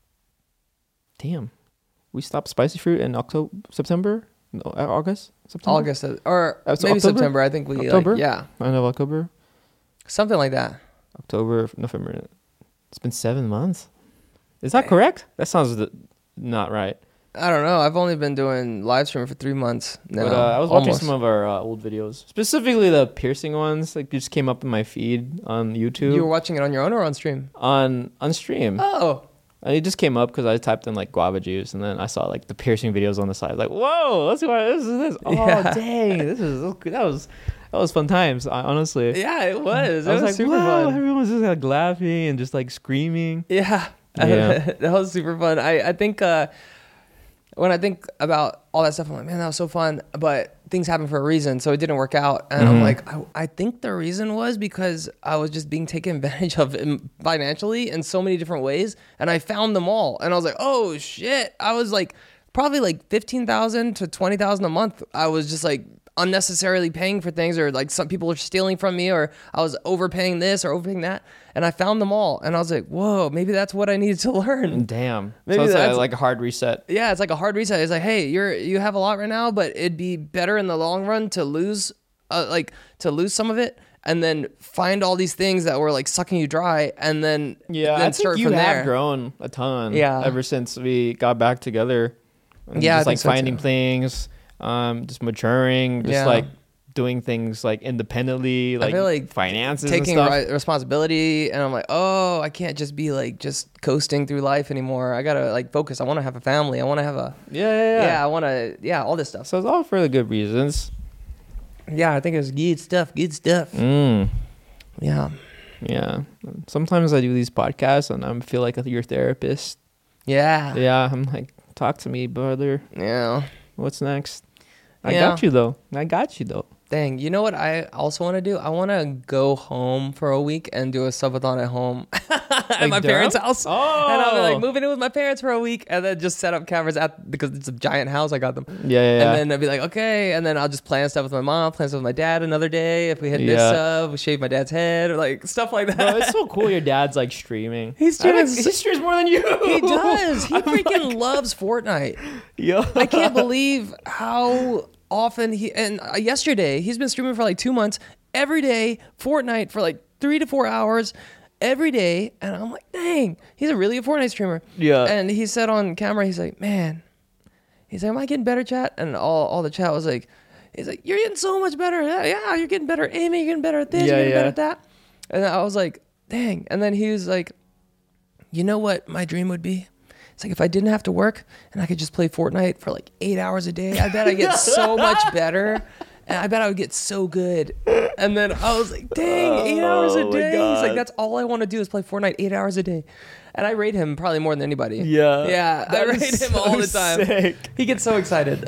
Damn, we stopped spicy fruit in October, September, no, uh, August, September,
August uh, or
Uh, so
maybe
October?
September. I think we like,
October?
yeah,
end of October,
something like that.
October, November. It's been seven months. Is that correct? That sounds th- not right.
I don't know. I've only been doing live streaming for three months now.
But uh, I was watching
almost.
some of our uh, old videos, specifically the piercing ones. Like, just came up in my feed on YouTube.
You were watching it on your own or on stream?
on on stream.
Oh.
And it just came up because I typed in like guava juice, and then I saw like the piercing videos on the side. Like, whoa, let's see what this is. This. Oh,
Yeah.
dang, this is that was that was fun times. hon- Honestly,
Yeah, it was. It
I
was,
was, like,
super
wow,
fun.
everyone was just like laughing and just like screaming.
Yeah.
Yeah.
That was super fun. I, I think uh, when I think about all that stuff, I'm like, man, that was so fun. But things happen for a reason. So it didn't work out. And I'm
Mhm.
like, I, I think the reason was because I was just being taken advantage of in- financially in so many different ways. And I found them all. And I was like, oh, shit. I was like, probably like fifteen thousand to twenty thousand a month. I was just like unnecessarily paying for things, or like some people were stealing from me, or I was overpaying this or overpaying that. And I found them all. And I was like, whoa, maybe that's what I needed to learn.
Damn,
Maybe
so it's
that's-
like, like a hard reset.
Yeah, it's like a hard reset. It's like, hey, you're you have a lot right now, but it'd be better in the long run to lose, uh, like to lose some of it, and then find all these things that were like sucking you dry, and then
Yeah,
then
I
start
think you
from
have
there.
grown a ton.
Yeah.
ever since we got back together. And
Yeah, I
just
think
like
so,
finding
too.
things, um, just maturing, just
Yeah.
like doing things like independently, like,
feel like
finances
Taking
and stuff.
ri- responsibility, and I'm like, oh, I can't just be like just coasting through life anymore. I gotta like focus. I want to have a family. I want to have a
Yeah, yeah,
yeah.
yeah.
I want to yeah, all this stuff.
So it's all for the good reasons.
Yeah, I think it's good stuff. Good stuff.
Mm,
Yeah,
yeah. Sometimes I do these podcasts and I feel like your therapist.
yeah,
Yeah, I'm like, talk to me, brother.
yeah.
What's next? I
Yeah.
got you though. I got you though.
Dang, you know what I also want to do? I want to go home for a week and do a subathon at home at
Like
my
Durham?
parents' house.
Oh,
And I'll be like moving in with my parents for a week, and then just set up cameras at because it's a giant house. I got them.
Yeah, yeah, yeah.
And then I'd be like, okay, and then I'll just plan stuff with my mom, plan stuff with my dad another day. If we hit this
Yeah.
up, we shave my dad's head, or like stuff like that.
Bro, it's so cool. Your dad's like streaming.
He's
I
streaming
think
so-
he streams more than you.
He does. He
I'm
freaking loves Fortnite.
Yo,
I can't believe how often he and uh, yesterday he's been streaming for like two months every day Fortnite for like three to four hours every day, and I'm like, dang, he's a really a Fortnite streamer.
Yeah.
And he said on camera, he's like, man, he's like, am I getting better, chat? And all all the chat was like, he's like, you're getting so much better. Yeah, yeah, you're getting better at aiming. You're getting better at this.
Yeah,
you're getting
yeah.
better at that. And I was like, dang. And then he was like, you know what my dream would be? It's like if I didn't have to work and I could just play Fortnite for like eight hours a day, I bet I get so much better. And I bet I would get so good. And then I was like, dang, eight hours a
Oh my
day. He's like,
God.
that's all I want to do is play Fortnite eight hours a day. And I rate him probably more than anybody.
Yeah.
Yeah. I
That
rate
is
him
so
all the time.
sick.
He gets so excited.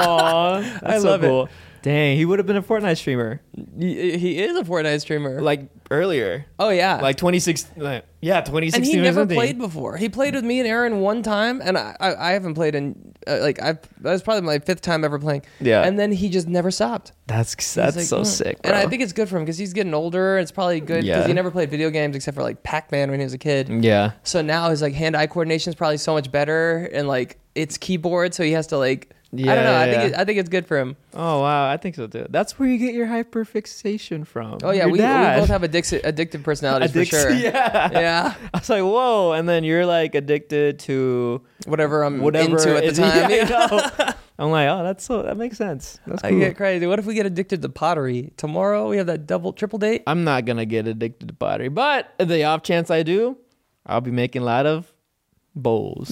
Aw, that's
I
so
love it.
cool. Dang, he would have been a Fortnite streamer
he, he is a Fortnite streamer.
like earlier,
oh, yeah.
like twenty sixteen. Like, yeah, twenty
and
sixteen.
he
or
never
something.
played before. He played with me and Aaron one time, and I, I, I haven't played in uh, like I've that was probably my fifth time ever playing.
Yeah.
and then he just never stopped.
That's
He's
that's
like,
so
"Mm."
sick,
And
bro.
I think it's good for him because he's getting older. It's probably good because
Yeah.
he never played video games except for like Pac-Man when he was a kid.
yeah,
So now his like hand-eye coordination is probably so much better, and like it's keyboard, so he has to like I
Yeah,
don't know. I
yeah,
think
yeah.
it, I think it's good for him.
Oh wow, I think so too. That's where you get your hyperfixation from.
Oh yeah,
Your
we, we
dad.
both have addictive addictive personalities
Addic-
for sure.
Yeah.
Yeah,
I was like, whoa, and then you're like addicted to
whatever I'm
whatever
into at the
is-
time.
Yeah,
yeah.
I know. I'm like, oh, that's so that makes sense. That's
I
cool.
get crazy. What if we get addicted to pottery? Tomorrow we have that double, triple date.
I'm not gonna get addicted to pottery, but the off chance I do, I'll be making a lot of bowls.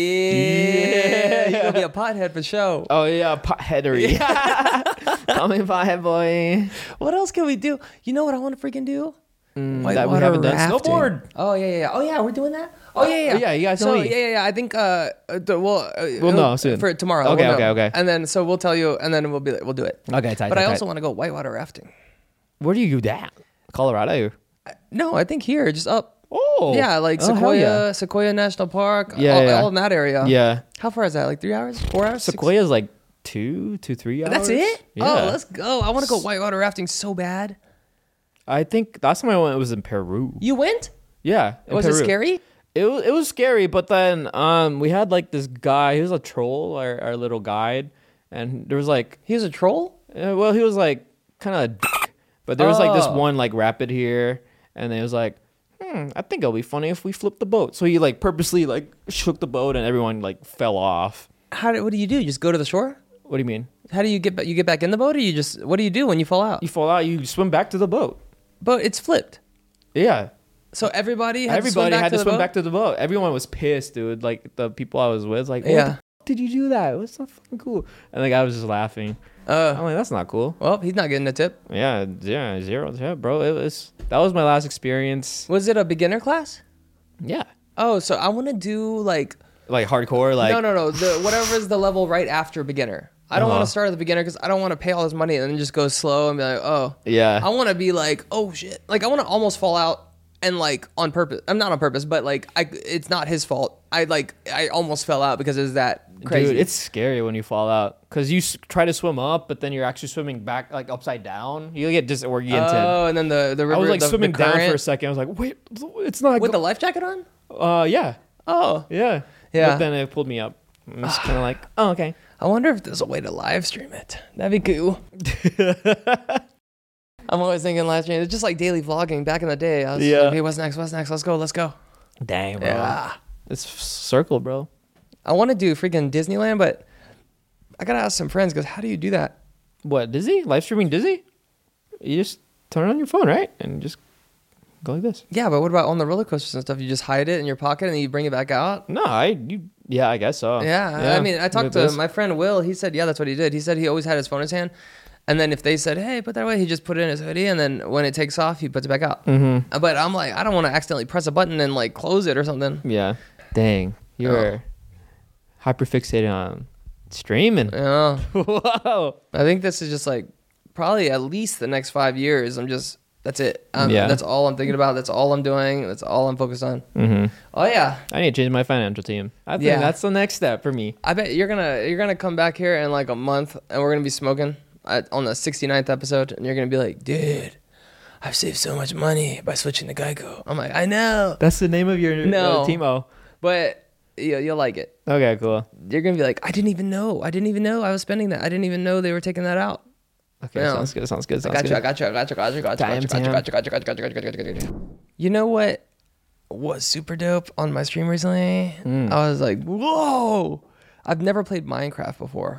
Yeah, you're gonna be a pothead for sure.
Oh yeah, potheadery. Call me pothead boy.
What else can we do? You know what I want to freaking do?
Mm,
Whitewater
that we haven't done
rafting.
snowboard.
Oh yeah, yeah, yeah. Oh yeah, we're doing that. Oh yeah, yeah.
Oh, yeah, you guys
So
tell me.
yeah, yeah, yeah. I think uh, uh the, well, uh,
We'll know soon.
for tomorrow.
Okay,
We'll know.
okay, okay.
And then so we'll tell you, and then we'll be like, we'll do it.
Okay, tight.
But I also want to go whitewater rafting.
Where do you do that? Colorado.
No, I think here, just up.
Oh
Yeah, like
Oh, hell
Sequoia,
yeah.
Sequoia National Park.
Yeah,
all,
yeah.
all in that area.
Yeah,
How far is that? Like three hours, four hours? Six-
Sequoia's like two to three hours.
That's it?
Yeah.
Oh, let's go. I want to go whitewater rafting so bad.
I think last time I went was in Peru.
You went?
Yeah, in
Was
Peru.
it scary?
It was, it was scary, but then um we had like this guy. He was a troll, our, our little guide, and there was like,
He was a troll?
uh, well, he was like kind of a dick, but there was like this
Oh.
one like rapid here, and it was like, hmm, I think it'll be funny if we flip the boat. So he like purposely like shook the boat, and everyone like fell off.
How do, what do you do? You just go to the shore?
What do you mean?
How do you get back? You get back in the boat, or you just what do you do when you fall out?
You fall out, you swim back to the boat.
But it's flipped.
Yeah.
So everybody had
Everybody
to swim back
had
to,
to
the
swim
boat?
back to the boat. Everyone was pissed, dude. Like the people I was with, like, what
Yeah.
the f- did you do that? It was so fucking cool. And the guy was just laughing.
Uh,
I'm like, that's not cool.
well, he's not getting a tip.
Yeah, yeah, zero tip, bro. It was that was my last experience.
Was it a beginner class?
Yeah.
Oh, so I want to do like
Like hardcore, like
no, no, no. The whatever is the level right after beginner. I don't
Uh-huh.
want to start at the beginner because I don't want to pay all this money and then just go slow and be like, oh.
Yeah.
I want to be like, oh shit. Like I want to almost fall out and like on purpose. I'm not on purpose, but like I, it's not his fault. I like I almost fell out because it was that crazy.
Dude, it's scary when you fall out because you s- try to swim up, but then you're actually swimming back like upside down. You get disoriented.
oh, and then the the river.
I was like
the,
swimming
the
down for a
current-
second. I was like, wait, it's not
with the
go-
life jacket on.
uh, yeah,
Oh,
yeah,
Yeah.
But then it pulled me up. I'm just kind of like, oh, okay.
I wonder if there's a way to live stream it. That'd be cool. I'm always thinking live stream. It's just like daily vlogging back in the day. I was
Yeah.
like, hey, what's next? What's next? Let's go. Let's go.
Dang, bro.
Yeah.
It's f- circle, bro.
I want to do freaking Disneyland, but I gotta ask some friends because how do you do that?
What, Disney? Live streaming Disney? You just turn it on your phone, right? And just go like this.
Yeah, but what about on the roller coasters and stuff? You just hide it in your pocket and then you bring it back out?
No, I, you, yeah, I guess so.
Yeah, I mean, I talked
Like
to
this.
my friend Will. He said, yeah, that's what he did. He said he always had his phone in his hand. And then if they said, hey, put that away, he just put it in his hoodie. And then when it takes off, he puts it back out.
Mm-hmm.
Uh, But I'm like, I don't want to accidentally press a button and like close it or something.
Yeah. Dang. You're hyper fixated on streaming.
Yeah.
Whoa.
I think this is just like probably at least the next five years. I'm just, that's it. Um,
Yeah.
That's all I'm thinking about. That's all I'm doing. That's all I'm focused on.
Mm-hmm.
Oh, yeah.
I need to change my financial team. I think
Yeah.
that's the next step for me.
I bet you're gonna you're gonna come back here in like a month and we're gonna be smoking at, on the sixty-ninth episode and you're gonna be like, dude, I've saved so much money by switching to Geico. I'm like, I know,
That's the name of your
No.
uh, team. Oh.
but you, you'll like it.
Okay, cool.
You're gonna be like, I didn't even know. I didn't even know I was spending that. I didn't even know they were taking that out.
Okay,
Yeah.
sounds good. Sounds good.
I
Sounds
got
good.
you. I got you. I got you. I got you. I got you.
Damn,
Gotcha. Gotcha.
Tam.
Gotcha. Gotcha. Gotcha. Gotcha. Gotcha. Gotcha. Gotcha. Gotcha. You know what was super dope on my stream recently?
Mm.
I was like, whoa! I've never played Minecraft before.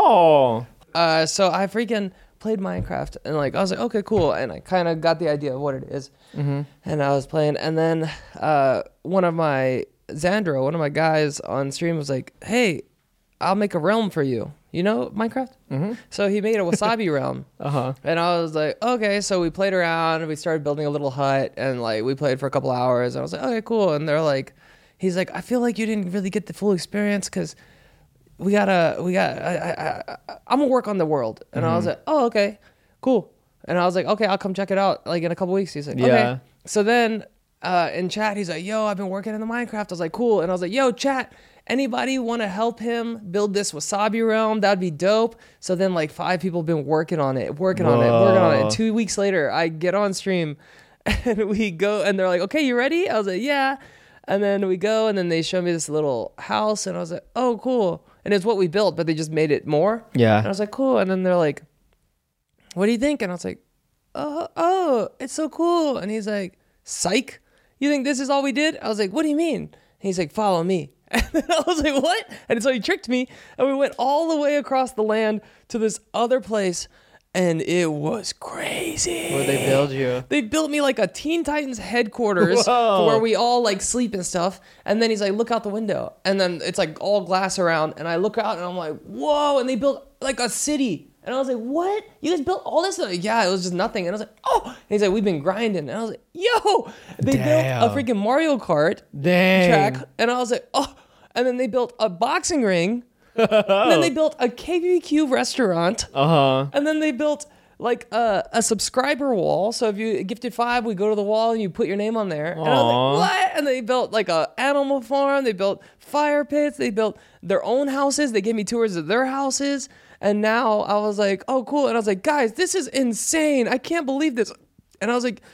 Oh.
Uh, so I freaking played Minecraft and like I was like, okay, cool, and I kind of got the idea of what it is.
Mm-hmm.
And I was playing, and then uh, one of my Xandro, one of my guys on stream was like, hey, I'll make a realm for you. You know Minecraft?
Mm-hmm.
So he made a wasabi realm.
Uh-huh.
And I was like, okay. So we played around and we started building a little hut and like we played for a couple hours. And I was like, okay, cool. And they're like, he's like, I feel like you didn't really get the full experience because we gotta, we got, I, I, I, I'm gonna work on the world. And I was like, oh, okay, cool. And I was like, okay, I'll come check it out like in a couple weeks. He's like, okay.
Yeah.
So then uh, in chat, he's like, yo, I've been working in the Minecraft. I was like, cool. And I was like, yo, chat, anybody want to help him build this wasabi realm? That'd be dope. So then like five people have been working on it, working on it, working on it. And two weeks later, I get on stream and we go and they're like, okay, you ready? I was like, yeah. And then we go and then they show me this little house and I was like, oh, cool. And it's what we built, but they just made it more.
Yeah.
And I was like, cool. And then they're like, what do you think? And I was like, oh, oh, it's so cool. And he's like, psych, you think this is all we did? I was like, what do you mean? And he's like, follow me. And then I was like, what? And so he tricked me. And we went all the way across the land to this other place. And it was crazy.
Where they build you.
They built me like a Teen Titans headquarters
Whoa.
where we all like sleep and stuff. And then he's like, look out the window. And then it's like all glass around. And I look out and I'm like, whoa. And they built like a city. And I was like, what? You guys built all this? Like, yeah, it was just nothing. And I was like, oh. And he's like, we've been grinding. And I was like, yo. They
Damn.
built a freaking Mario Kart
Dang.
track. And I was like, oh. And then they built a boxing ring. And then they built a K B B Q restaurant.
Uh-huh.
And then they built like a, a subscriber wall. So if you gifted five, we go to the wall and you put your name on there. And I was
Aw.
like, what? And they built like a animal farm. They built fire pits. They built their own houses. They gave me tours of their houses. And now I was like, oh, cool. And I was like, guys, this is insane. I can't believe this. And I was like,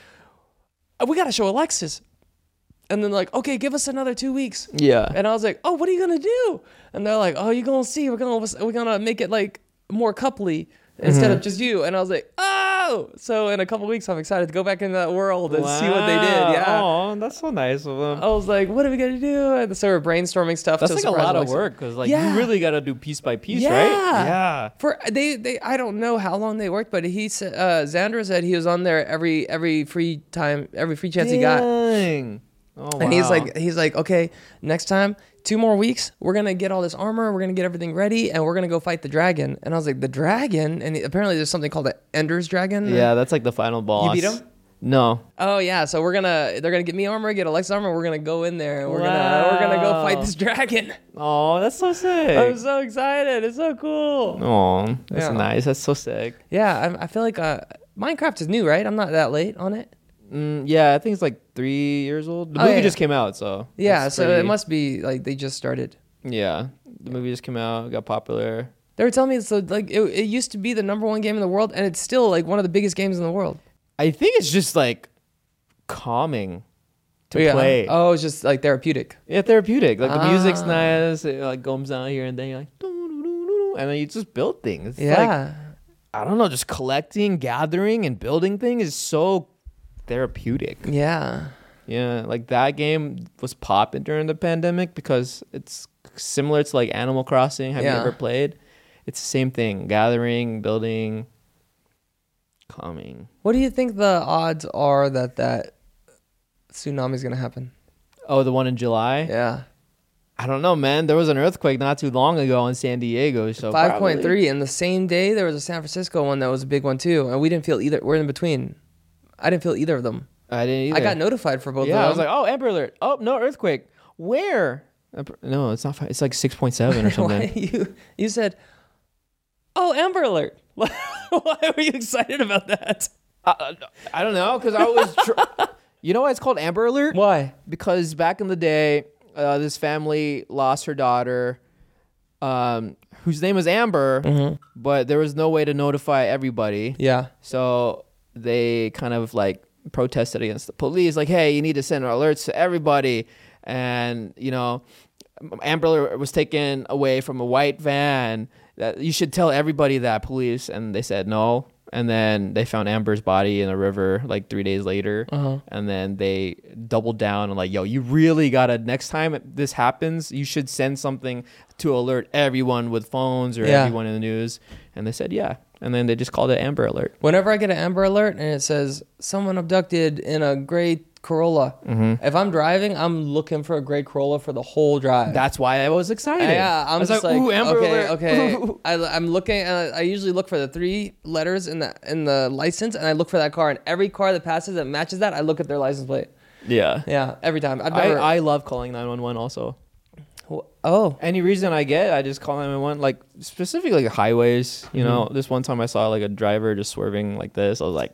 we got to show Alexis. And then like, okay, give us another two weeks.
Yeah.
And I was like, oh, what are you gonna do? And they're like, oh, you're gonna see. We're gonna we're gonna make it like more coupley. instead
Mm-hmm.
of just you. And I was like, oh. So in a couple weeks, I'm excited to go back into that world and see what they did. Yeah.
Oh, that's so nice of them.
I was like, what are we gonna do? And so we're brainstorming stuff.
That's
to
like a
surprise
lot of
Alexa.
work because like
Yeah.
you really got to do piece by piece,
Yeah.
right? Yeah.
For they, they, I don't know how long they worked, but he said, uh, Xander said he was on there every every free time, every free chance he got.
Dang. Oh, wow.
And he's like, he's like, okay, next time, two more weeks, we're gonna get all this armor, we're gonna get everything ready, and we're gonna go fight the dragon. And I was like, the dragon? And apparently, there's something called the Ender's Dragon.
yeah, that's like the final boss.
beat him?
No.
Oh yeah. So we're gonna, they're gonna get me armor, get Alexa armor. We're gonna go in there. And we're gonna, we're gonna go fight
Wow.
this dragon.
Oh, that's so sick.
I'm so excited. It's so cool.
Oh, that's
Yeah.
nice. That's so sick.
Yeah, I, I feel like uh, Minecraft is new, right? I'm not that late on it.
Mm, yeah, I think it's like three years old. The
Oh,
movie
yeah.
just came out, so
Yeah,
it's
so
pretty-
it must be like they just started.
Yeah, the movie just came out, got popular.
They were telling me so like it, it used to be the number one game in the world, and it's still like one of the biggest games in the world
I think it's just like calming to
Yeah.
play.
Oh, it's just like therapeutic.
Yeah, therapeutic. Like the music's
Ah.
nice. It like comes down here and then you're like, "Doo-doo-doo-doo-doo," and then you just build things. It's like,
Yeah,
I don't know, just collecting, gathering, and building things is so therapeutic.
yeah,
Yeah, like that game was popping during the pandemic because it's similar to like Animal Crossing. Have
Yeah.
you ever played? It's the same thing: gathering, building, calming.
What do you think the odds are that that tsunami is gonna happen?
Oh, the one in July.
Yeah,
I don't know, man. There was an earthquake not too long ago in San Diego. So
five point
probably-
three. And the same day there was a San Francisco one that was a big one too, and we didn't feel either. We're in between. I didn't feel either of them.
I didn't either.
I got notified for both
Yeah,
of them.
I was like, oh, Amber Alert. Oh, no earthquake. Where? Amber- No, it's not. Fi- it's like six point seven or
Why
something.
you you said, "Oh, Amber Alert." Why were you excited about that?
uh, I don't know, because I was. Tr- you know why it's called Amber Alert?
Why?
Because back in the day, uh, this family lost her daughter, um, whose name was Amber,
Mm-hmm.
but there was no way to notify everybody.
Yeah.
So they kind of like protested against the police, like, hey, you need to send alerts to everybody. And, you know, Amber Alert was taken away from a white van. That you should tell everybody that, police. And they said no. And then they found Amber's body in a river like three days later.
Uh-huh.
And then they doubled down and like, yo, you really gotta, next time this happens, you should send something to alert everyone with phones or
Yeah.
everyone in the news. And they said, yeah. And then they just called it Amber Alert.
Whenever I get an Amber Alert and it says someone abducted in a gray Corolla,
Mm-hmm.
if I'm driving, I'm looking for a gray Corolla for the whole drive.
That's why I was excited.
Yeah, I'm
I was
just like,
ooh, Amber
okay,
Alert.
okay.
Ooh.
I, I'm looking. Uh, I usually look for the three letters in the in the license, and I look for that car. And every car that passes that matches that, I look at their license plate.
Yeah.
Yeah, every time. I've
I,
never.
I love calling nine one one also.
oh,
Any reason I get, I just call nine one one, like specifically like highways. You know,
Mm-hmm.
this one time I saw like a driver just swerving like this. I was like,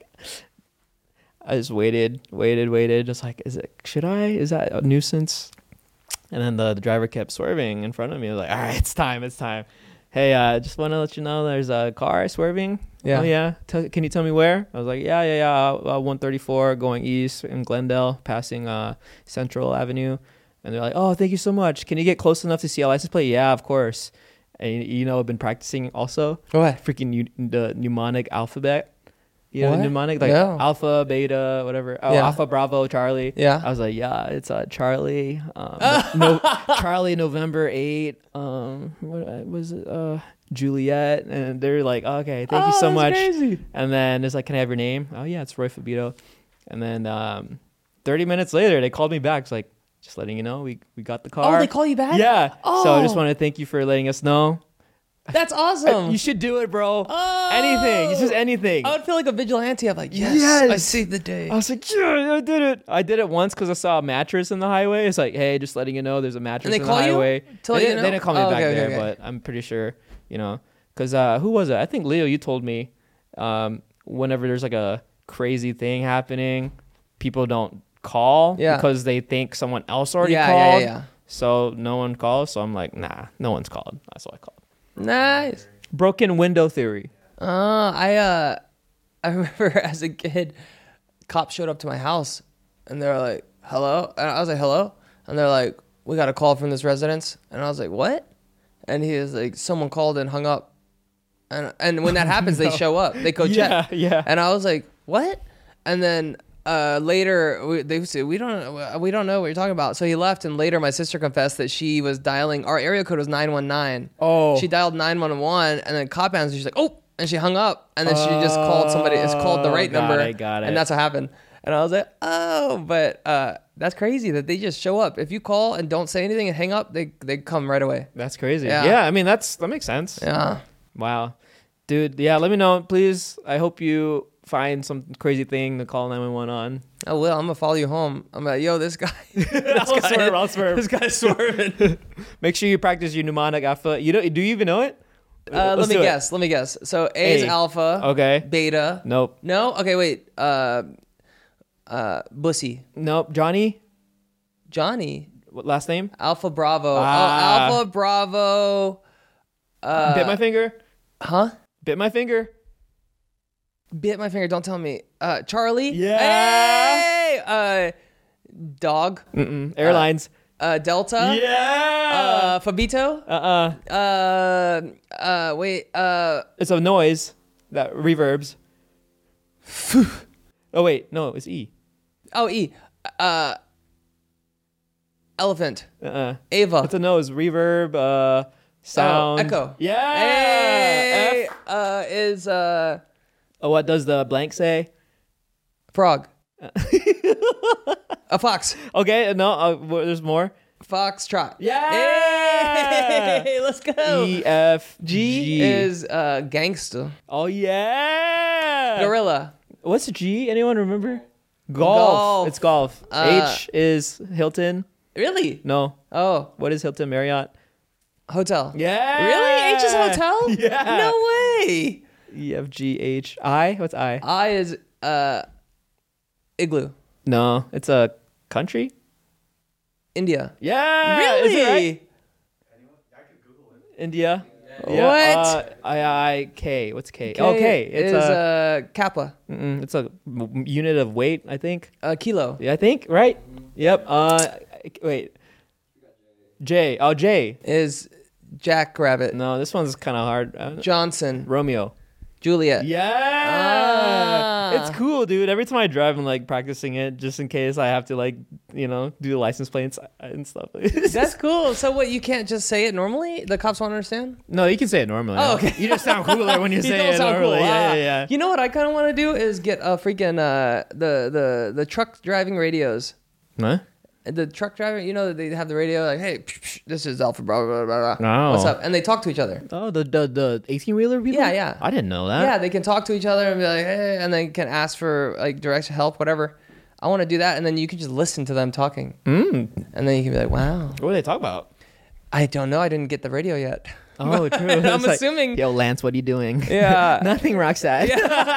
I just waited, waited, waited. Just like, is it, should I? Is that a nuisance? And then the, the driver kept swerving in front of me. I was like, all right, it's time, it's time. Hey, uh, just want to let you know there's a car swerving.
Yeah.
Oh, yeah. Tell, can you tell me where? I was like, yeah, yeah, yeah. Uh, one thirty-four going east in Glendale, passing uh, Central Avenue. And they're like, oh, thank you so much. Can you get close enough to see a license plate? Yeah, of course. And you know, I've been practicing also.
what?
Freaking nu- the mnemonic alphabet. You know,
What?
the mnemonic? Like
No.
alpha, beta, whatever. Oh,
Yeah.
alpha, bravo, Charlie.
Yeah.
I was like, yeah, it's uh, Charlie. Um, no, Charlie, November eighth. Um, what was it? Uh, Juliet. And they're like, okay, thank you
Oh,
so
that's
much.
crazy.
And then it's like, can I have your name? Oh, yeah, it's Roy Fabito. And then um, thirty minutes later, they called me back. It's like, just letting you know, we, we got the car.
Oh, they call you back?
Yeah. So I just
Oh.
want to thank you for letting us know.
That's awesome.
You should do it, bro.
Oh.
Anything. It's just anything.
I would feel like a vigilante. I'm like, yes,
Yes.
I see the day.
I was like, yeah, I did it. I did it once because I saw a mattress in the highway. It's like, hey, just letting you know there's a mattress
they
in the
call you?
highway.
To
They,
let you
didn't,
know?
they didn't call me
Oh,
back
okay, okay,
there,
okay.
but I'm pretty sure, you know, because uh, who was it? I think Leo, you told me um, whenever there's like a crazy thing happening, people don't call
Yeah.
because they think someone else already
Yeah,
called.
yeah, yeah, yeah.
So no one calls. So I'm like, nah, no one's called. That's what I called.
Nice.
Broken window theory.
Uh, I uh, I remember as a kid, cops showed up to my house, and they're like, "Hello," and I was like, "Hello," and they're like, "We got a call from this residence," and I was like, "What?" And he was like, "Someone called and hung up," And and when that happens, they show up. They go
Yeah,
check.
yeah.
And I was like, what? And then uh, later we, they said, we don't we don't know what you're talking about. So he left, and later my sister confessed that she was dialing. Our area code was nine one nine.
Oh.
She dialed nine one one, and then cop answered. She's like, oh, and she hung up, and then she just called somebody. It's called the right
got
number.
it, got it.
And that's what happened. And I was like, oh, but uh, that's crazy that they just show up. If you call and don't say anything and hang up, they they come right away.
That's crazy.
Yeah.
Yeah. I mean, that's that makes sense.
Yeah.
Wow. Dude, yeah, let me know, please. I hope you find some crazy thing to call nine one one on.
I will. I'm gonna follow you home. I'm like, yo, this guy. this
I'll
guy
swerve, I'll swerve.
This guy's swerving.
Make sure you practice your mnemonic alpha. You don't, do you even know it?
Uh,
Let's
let me
do it.
guess. Let me guess. So A is
A.
alpha.
Okay.
Beta.
Nope.
No. Okay. Wait. Uh, uh, Bussy.
Nope. Johnny?
Johnny.
What last name?
Alpha Bravo.
Ah.
Oh, Alpha Bravo. Uh,
Bit my finger.
huh?
Bit my finger.
Bit my finger. Don't tell me. Uh, Charlie.
Yeah.
Hey. Uh, dog.
Mm-mm. Airlines.
Uh, Delta.
yeah.
Uh, Fabito.
Uh-uh.
Uh, uh, wait. Uh,
It's a noise that reverbs. Oh, wait. No, it's E.
oh, E. Uh, elephant.
Uh-uh.
Ava.
It's a nose. Reverb, uh, sound.
Oh, echo.
Yeah.
Hey.
F.
Uh, is uh,
Oh, what does the blank say?
frog. A fox.
Okay, no, uh, wh- there's more.
Foxtrot.
Yeah.
Hey, let's go.
E, F,
G,
G.
is uh, gangster.
Oh, yeah.
Gorilla.
What's G? Anyone remember? Golf.
Golf.
It's golf.
Uh,
H is Hilton.
Really?
No.
Oh,
What is Hilton Marriott?
hotel.
Yeah.
Really? H is hotel?
Yeah.
No way.
E, F, G, H. I? What's I?
I is uh, igloo.
No, it's a country.
India.
Yeah.
Really?
Is it right? India. Yeah.
What?
Uh, I I K. What's K?
K
Okay. It's
is
a.
uh, kappa.
mm-mm, it's a m- unit of weight. I think.
A kilo.
Yeah, I think. Right. Yep. Uh, wait. J. Oh, J.
Is jackrabbit.
No, this one's kind of hard. Uh,
Johnson.
Romeo.
Juliet.
Yeah.
Ah.
It's cool, dude. Every time I drive, I'm like practicing it just in case I have to like, you know, do the license plates and stuff.
That's cool. So what? You can't just say it normally? The cops won't understand.
No, you can say it normally.
Oh, okay.
You just sound cooler when you
You
say
don't
it
sound
normally.
cool.
Yeah,
Ah.
yeah, yeah.
You know what I kind of want to do is get a freaking uh the the the truck driving radios.
Huh?
The truck driver, you know, they have the radio like, hey, psh, psh, this is Alpha, blah blah blah blah.
No.
What's up? And they talk to each other.
Oh, the the the eighteen wheeler people.
Yeah, yeah.
I didn't know that.
Yeah, they can talk to each other and be like, hey, and they can ask for like direct help, whatever. I want to do that, and then you can just listen to them talking,
Mm.
and then you can be like, wow.
What do they talk about?
I don't know. I didn't get the radio yet.
Oh, true.
I'm
It's like,
assuming.
Yo, Lance, what are you doing?
Yeah.
Nothing, Roxette.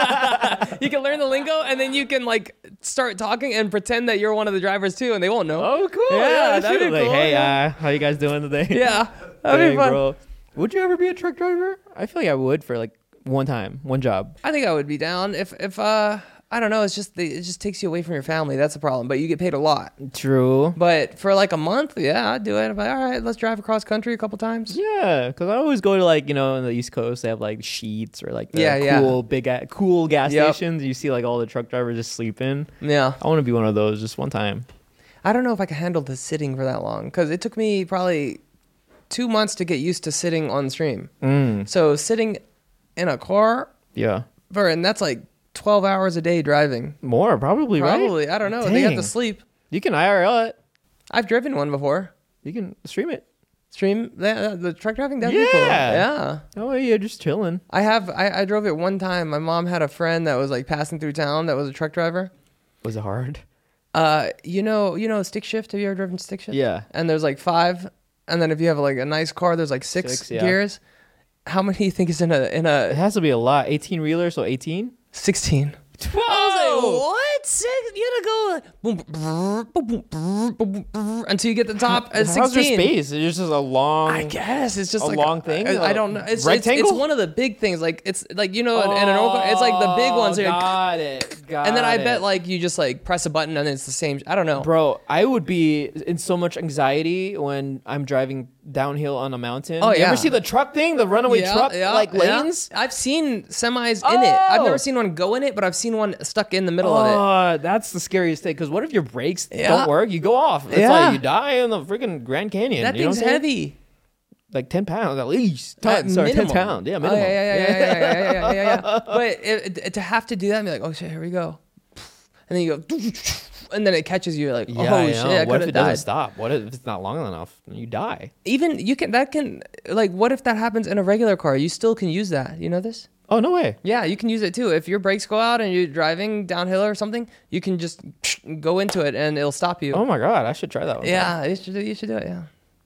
You can learn the lingo, and then you can like start talking and pretend that you're one of the drivers too, and they won't know.
Oh, cool.
Yeah, that'd be
shoot. Like,
cool,
hey,
yeah.
uh, how you guys doing today?
Yeah, that'd
Dang,
be fun.
bro. Would you ever be a truck driver? I feel like I would for like one time, one job.
I think I would be down if if uh I don't know. It's just the, it just takes you away from your family. That's the problem. But you get paid a lot.
True.
But for like a month, yeah, I'd do it. I'm like, all right, let's drive across country a couple times.
Yeah, because I always go to like, you know, in the East Coast, they have like Sheets or like the
Yeah, yeah.
cool big ga- cool gas
Yep.
stations. You see like all the truck drivers just sleeping.
Yeah,
I want to be one of those just one time.
I don't know if I can handle the sitting for that long because it took me probably two months to get used to sitting on stream.
Mm.
So sitting in a car
Yeah.
for and that's like twelve hours a day driving.
More, probably, right?
Probably, I don't know. They have to
Dang.
sleep.
You can I R L it.
I've driven one before.
You can stream it.
Stream the, the truck driving. That'd be cool.
Yeah.
Yeah.
Oh, yeah, just chilling.
I have. I, I drove it one time. My mom had a friend that was like passing through town that was a truck driver.
Was it hard?
Uh, you know, you know, stick shift. Have you ever driven stick shift?
Yeah.
And there's like five, and then if you have like a nice car, there's like six,
Six, yeah.
gears. How many do you think is in a in
It
a
has to be a lot. eighteen wheeler, so eighteen?
sixteen?
twelve!
I was like, what? Six? You gotta go boom, brrr, boom, boom, brrr, boom, boom, brrr, until you get the top at
How's your
sixteen.
space? It's just a long...
I guess it's just
A
like
long thing?
I, I don't know. It's, it's
Rectangle?
it's one of the big things. Like it's like you know, in, in an old car, it's like the big ones.
Oh,
Are,
got it. Got
and then I
it.
bet like you just like press a button and it's the same. I don't know.
Bro, I would be in so much anxiety when I'm driving downhill on a mountain.
Oh,
You
yeah.
ever see the truck thing? The runaway
Yeah,
truck
yeah,
like
yeah.
lanes?
I've seen semis in it. I've
Oh!
never seen one go in it, but I've seen one stuck in the middle of it.
Oh, that's the scariest thing. Because what if your brakes
Yeah.
don't work? You go off. It's
Yeah.
like you die in the freaking Grand Canyon.
That
you know
thing's
what I'm saying?
heavy.
Like ten pounds at least.
At
Ton, sorry, ten
minimum.
pounds. Yeah,
Oh,
minimum.
yeah, yeah, yeah, yeah, yeah, yeah, yeah, yeah, yeah. But it, it, to have to do that and be like, oh shit, here we go. And then you go, and then it catches you. You're like, oh
Yeah, I
shit,
know.
I
What
could
if
have
it doesn't
died.
stop? What if it's not long enough? You die.
Even you can, that can, like, what if that happens in a regular car? You still can use that. You know this?
Oh, no way.
Yeah, you can use it too. If your brakes go out and you're driving downhill or something, you can just go into it and it'll stop you.
Oh my God, I should try that one.
Yeah, you should, do- you should do it, yeah.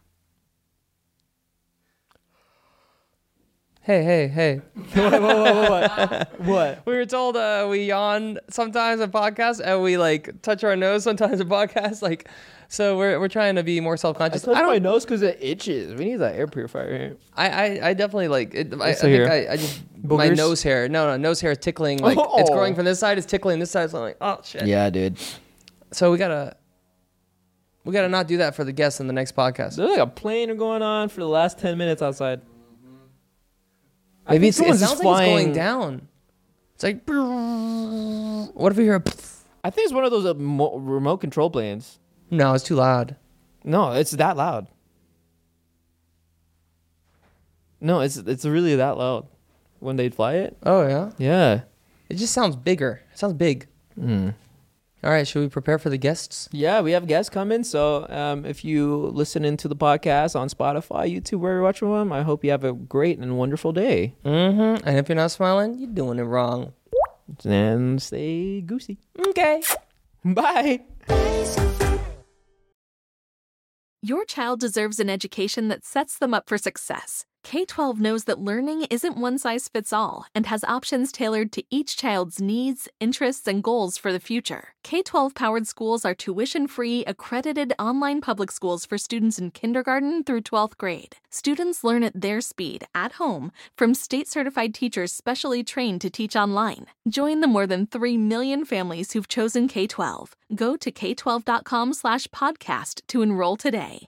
Hey, hey, hey.
what, what, what, what?
We were told uh, we yawn sometimes in podcasts and we like touch our nose sometimes in podcasts. Like, so we're we're trying to be more
I
self-conscious.
touch
I
my
don't.
nose because it itches. We need that air purifier here.
I, I, I definitely like it. I, I
So
think
here.
I, I just my
Boogers?
nose hair. No, no, nose hair is tickling. Like it's
Oh.
growing from this side. It's tickling this side. So I'm like, oh shit.
Yeah, dude.
So we gotta we gotta not do that for the guests in the next podcast.
There's like a plane going on for the last ten minutes outside.
Maybe
I
it's,
think
it
someone's
sounds
just
like it's going
flying-
down. It's like, what if we hear a?
I think it's one of those uh, mo- remote control planes.
No, it's too loud.
No, it's that loud. No, it's it's really that loud when they fly it.
Oh yeah.
Yeah.
It just sounds bigger. It sounds big.
Mm.
All right, should we prepare for the guests?
Yeah, we have guests coming. So um, if you listen into the podcast on Spotify, YouTube, wherever you're watching them, I hope you have a great and wonderful day.
Mm-hmm. And if you're not smiling, you're doing it wrong.
And stay goosey.
Okay.
Bye.
Your child deserves an education that sets them up for success. K twelve knows that learning isn't one size fits all and has options tailored to each child's needs, interests, and goals for the future. K twelve powered schools are tuition-free, accredited online public schools for students in kindergarten through twelfth grade. Students learn at their speed, at home, from state-certified teachers specially trained to teach online. Join the more than three million families who've chosen K twelve. Go to k twelve dot com slash podcast to enroll today.